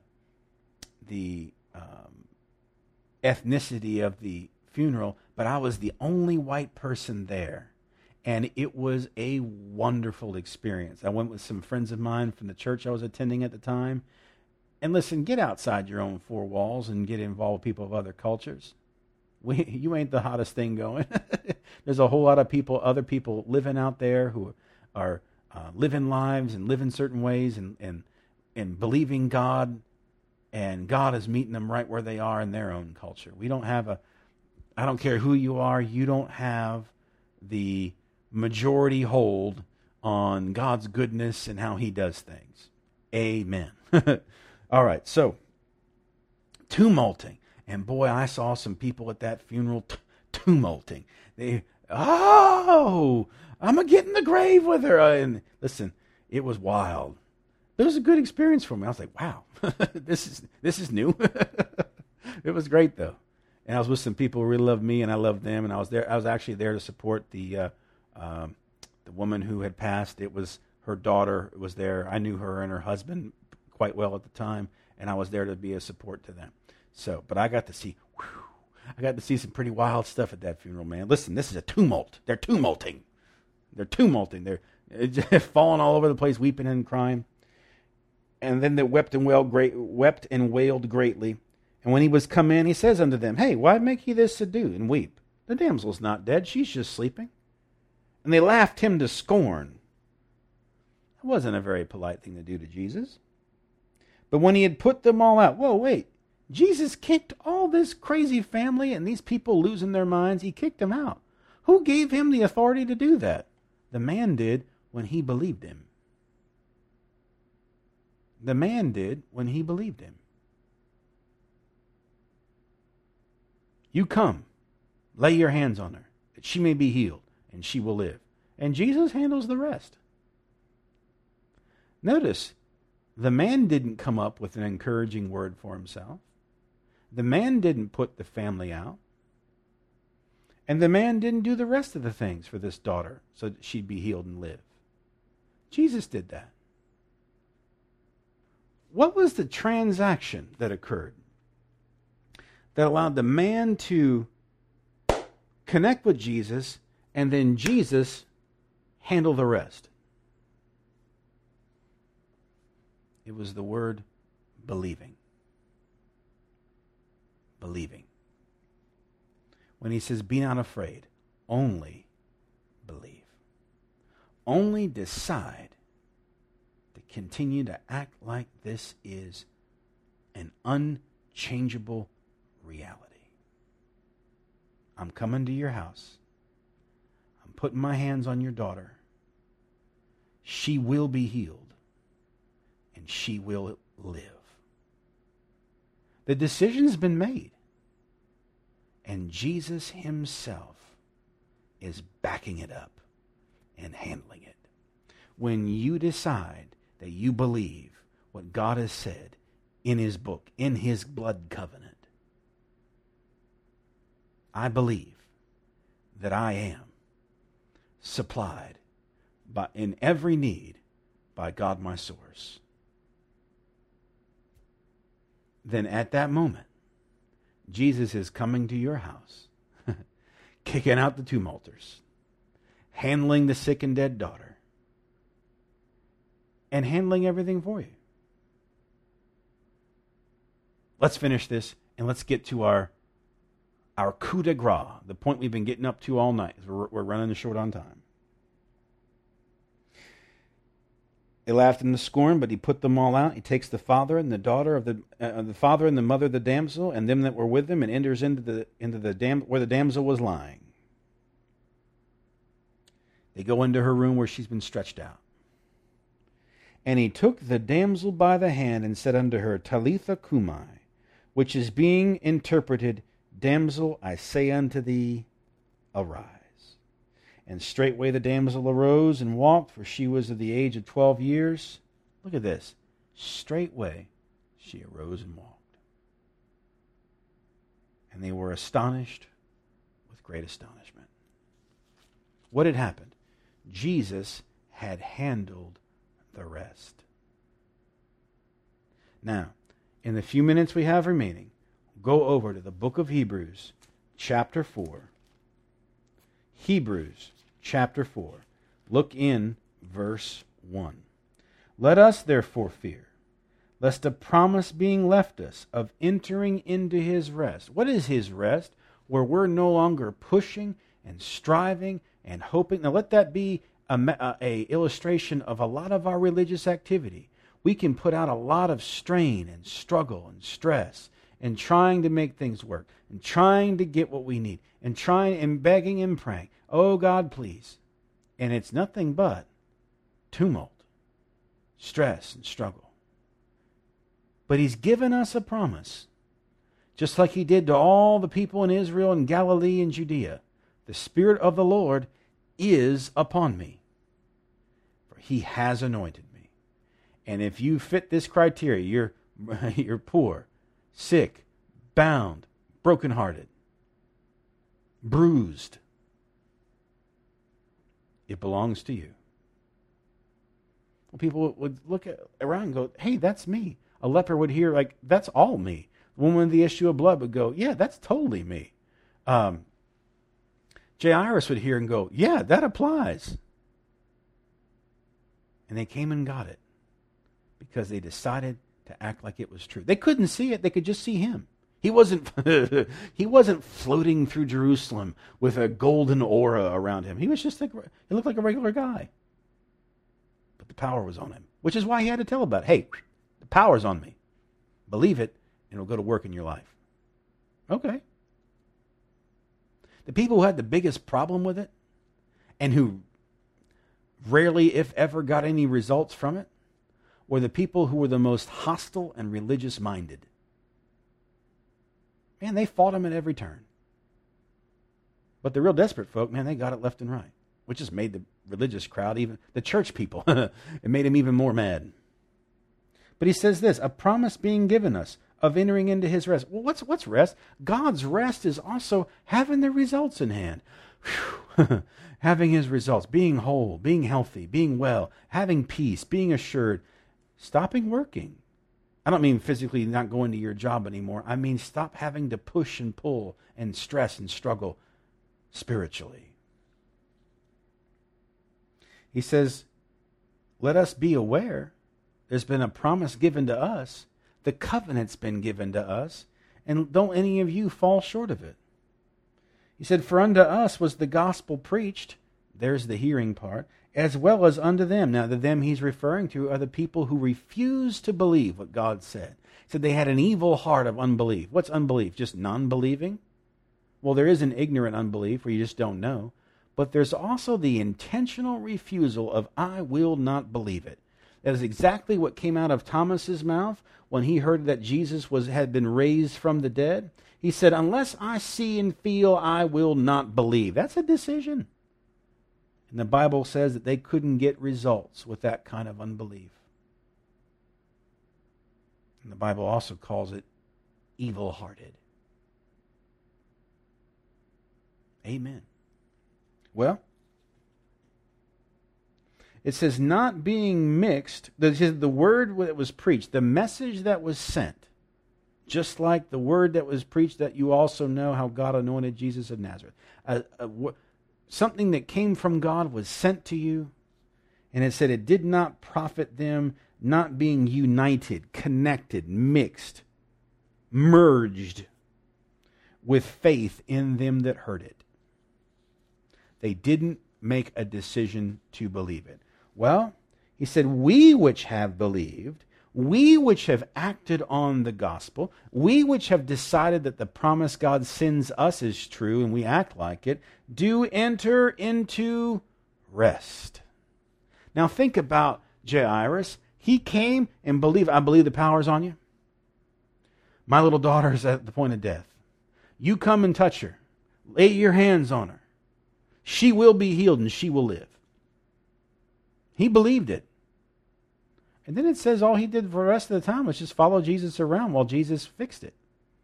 the um, ethnicity of the funeral, but I was the only white person there, and it was a wonderful experience. I went with some friends of mine from the church I was attending at the time. And listen, get outside your own four walls and get involved with people of other cultures. We, you ain't the hottest thing going. There's a whole lot of people, other people living out there who are uh, living lives and living certain ways and, and, and believing God. And God is meeting them right where they are in their own culture. We don't have a, I don't care who you are, you don't have the majority hold on God's goodness and how he does things. Amen. All right, so tumulting. And boy, I saw some people at that funeral t- tumulting. They, oh, I'm going to get in the grave with her. And listen, it was wild. It was a good experience for me. I was like, wow, this is this is new. It was great, though. And I was with some people who really loved me, and I loved them. And I was there. I was actually there to support the uh, um, the woman who had passed. It was her daughter was there. I knew her and her husband quite well at the time, and I was there to be a support to them. So, but I got to see, whew, I got to see some pretty wild stuff at that funeral, man. Listen, this is a tumult. They're tumulting. They're tumulting. They're just falling all over the place, weeping and crying. And then they wept and wailed great, wept and wailed greatly. And when he was come in, he says unto them, hey, why make ye this to do and weep? The damsel's not dead. She's just sleeping. And they laughed him to scorn. That wasn't a very polite thing to do to Jesus. But when he had put them all out, whoa, wait, Jesus kicked all this crazy family and these people losing their minds. He kicked them out. Who gave him the authority to do that? The man did when he believed him. The man did when he believed him. You come, lay your hands on her, that she may be healed, and she will live. And Jesus handles the rest. Notice, the man didn't come up with an encouraging word for himself. The man didn't put the family out. And the man didn't do the rest of the things for this daughter so that she'd be healed and live. Jesus did that. What was the transaction that occurred that allowed the man to connect with Jesus and then Jesus handle the rest? It was the word believing. Believing. When he says, be not afraid, only believe. Only decide to continue to act like this is an unchangeable reality. I'm coming to your house. I'm putting my hands on your daughter. She will be healed. And she will live. The decision's been made. And Jesus himself is backing it up and handling it. When you decide that you believe what God has said in his book, in his blood covenant, I believe that I am supplied by, in every need by God my source. Then at that moment, Jesus is coming to your house, kicking out the tumulters, handling the sick and dead daughter, and handling everything for you. Let's finish this, and let's get to our, our coup de grace, the point we've been getting up to all night. We're, we're running short on time. They laughed him to scorn, but he put them all out. He takes the father and the daughter of the uh, the father and the mother of the damsel and them that were with him, and enters into the into the dam where the damsel was lying. They go into her room where she's been stretched out. And he took the damsel by the hand and said unto her, Talitha cumi, which is being interpreted, Damsel, I say unto thee, arise. And straightway the damsel arose and walked, for she was of the age of twelve years. Look at this. Straightway she arose and walked. And they were astonished with great astonishment. What had happened? Jesus had handled the rest. Now, in the few minutes we have remaining, go over to the book of Hebrews, chapter four. Hebrews chapter four. Look in verse one. Let us therefore fear, lest a promise being left us of entering into his rest. What is his rest? Where we're no longer pushing and striving and hoping. Now let that be a, a, a illustration of a lot of our religious activity. We can put out a lot of strain and struggle and stress and trying to make things work and trying to get what we need and trying and begging and praying. Oh, God, please. And it's nothing but tumult, stress, and struggle. But he's given us a promise, just like he did to all the people in Israel and Galilee and Judea. The Spirit of the Lord is upon me, for he has anointed me. And if you fit this criteria, you're, you're poor, sick, bound, brokenhearted, bruised, it belongs to you. Well, people would look at, around and go, hey, that's me. A leper would hear, like, that's all me. The woman with the issue of blood would go, yeah, that's totally me. Um, Jairus would hear and go, yeah, that applies. And they came and got it because they decided to act like it was true. They couldn't see it. They could just see him. He wasn't he wasn't floating through Jerusalem with a golden aura around him. He was just like, he looked like a regular guy. But the power was on him, which is why he had to tell about it. Hey, the power's on me. Believe it, and it'll go to work in your life. Okay. The people who had the biggest problem with it and who rarely, if ever, got any results from it were the people who were the most hostile and religious-minded. Man, they fought him at every turn. But the real desperate folk, man, they got it left and right, which just made the religious crowd, even the church people, it made them even more mad. But he says this, a promise being given us of entering into his rest. Well, what's what's rest? God's rest is also having the results in hand. Having his results, being whole, being healthy, being well, having peace, being assured, stopping working. I don't mean physically not going to your job anymore. I mean stop having to push and pull and stress and struggle spiritually. He says, let us be aware. There's been a promise given to us. The covenant's been given to us. And don't any of you fall short of it. He said, for unto us was the gospel preached. There's the hearing part. As well as unto them. Now, the them he's referring to are the people who refused to believe what God said. He said they had an evil heart of unbelief. What's unbelief? Just non-believing? Well, there is an ignorant unbelief where you just don't know. But there's also the intentional refusal of, I will not believe it. That is exactly what came out of Thomas's mouth when he heard that Jesus was had been raised from the dead. He said, unless I see and feel, I will not believe. That's a decision. And the Bible says that they couldn't get results with that kind of unbelief. And the Bible also calls it evil-hearted. Amen. Well, it says not being mixed, the, the word that was preached, the message that was sent, just like the word that was preached that you also know how God anointed Jesus of Nazareth. A, a, something that came from God was sent to you, and it said it did not profit them, not being united, connected, mixed, merged with faith in them that heard it. They didn't make a decision to believe it. Well, he said, we which have believed, we which have acted on the gospel, we which have decided that the promise God sends us is true and we act like it, do enter into rest. Now think about Jairus. He came and believed, I believe the power's on you. My little daughter is at the point of death. You come and touch her. Lay your hands on her. She will be healed and she will live. He believed it. And then it says all he did for the rest of the time was just follow Jesus around while Jesus fixed it.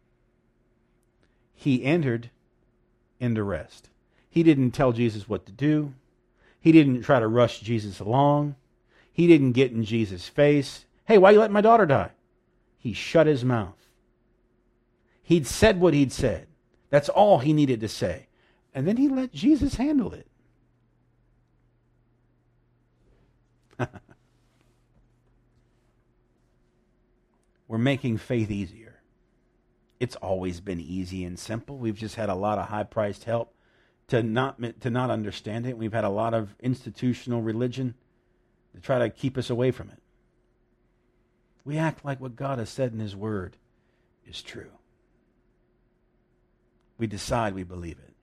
He entered into rest. He didn't tell Jesus what to do. He didn't try to rush Jesus along. He didn't get in Jesus' face. Hey, why you letting my daughter die? He shut his mouth. He'd said what he'd said. That's all he needed to say. And then he let Jesus handle it. We're making faith easier. It's always been easy and simple. We've just had a lot of high-priced help to not to not understand it. We've had a lot of institutional religion to try to keep us away from it. We act like what God has said in his word is true. We decide we believe it.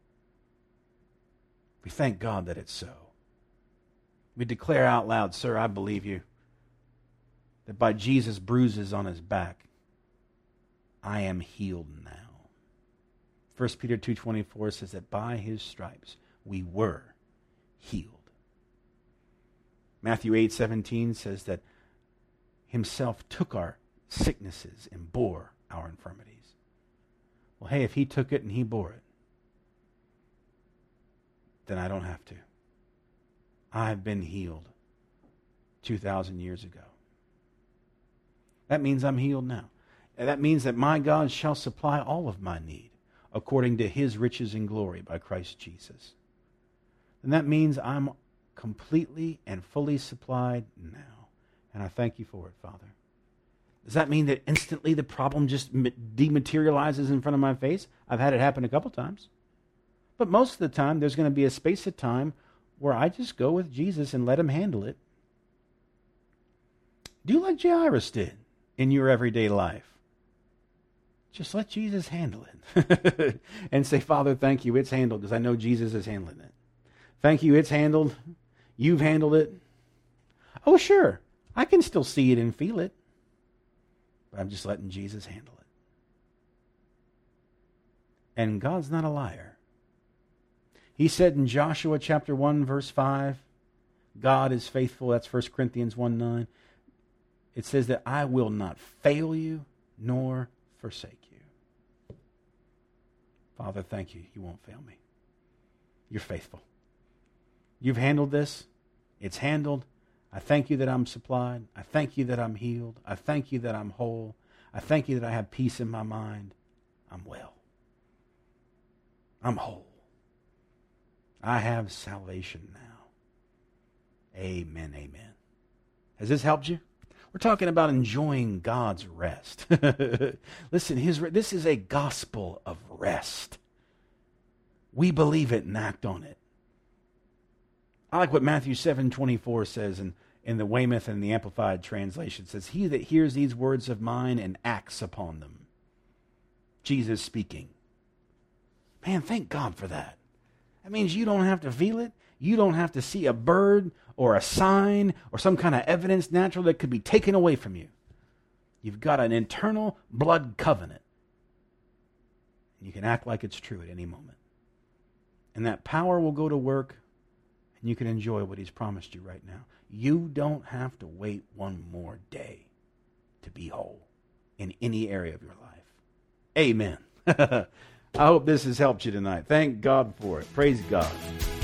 We thank God that it's so. We declare out loud, sir, I believe you. That by Jesus' bruises on his back, I am healed now. First Peter two twenty-four says that by his stripes we were healed. Matthew eight seventeen says that himself took our sicknesses and bore our infirmities. Well, hey, if he took it and he bore it, then I don't have to. I've been healed two thousand years ago. That means I'm healed now. And that means that my God shall supply all of my need according to his riches and glory by Christ Jesus. And that means I'm completely and fully supplied now. And I thank you for it, Father. Does that mean that instantly the problem just dematerializes in front of my face? I've had it happen a couple times. But most of the time, there's going to be a space of time where I just go with Jesus and let him handle it. Do like Jairus did in your everyday life. Just let Jesus handle it. And say, Father, thank you, it's handled, because I know Jesus is handling it. Thank you, it's handled. You've handled it. Oh, sure, I can still see it and feel it, but I'm just letting Jesus handle it. And God's not a liar. He said in Joshua chapter one, verse five, God is faithful. That's First Corinthians one nine. It says that I will not fail you nor forsake you. Father, thank you. You won't fail me. You're faithful. You've handled this. It's handled. I thank you that I'm supplied. I thank you that I'm healed. I thank you that I'm whole. I thank you that I have peace in my mind. I'm well. I'm whole. I have salvation now. Amen, amen. Has this helped you? We're talking about enjoying God's rest. Listen, his this is a gospel of rest. We believe it and act on it. I like what Matthew seven twenty-four says in, in the Weymouth and the Amplified Translation. It says, he that hears these words of mine and acts upon them. Jesus speaking. Man, thank God for that. That means you don't have to feel it. You don't have to see a bird or a sign or some kind of evidence natural that could be taken away from you. You've got an internal blood covenant. You can act like it's true at any moment. And that power will go to work, and you can enjoy what he's promised you right now. You don't have to wait one more day to be whole in any area of your life. Amen. I hope this has helped you tonight. Thank God for it. Praise God.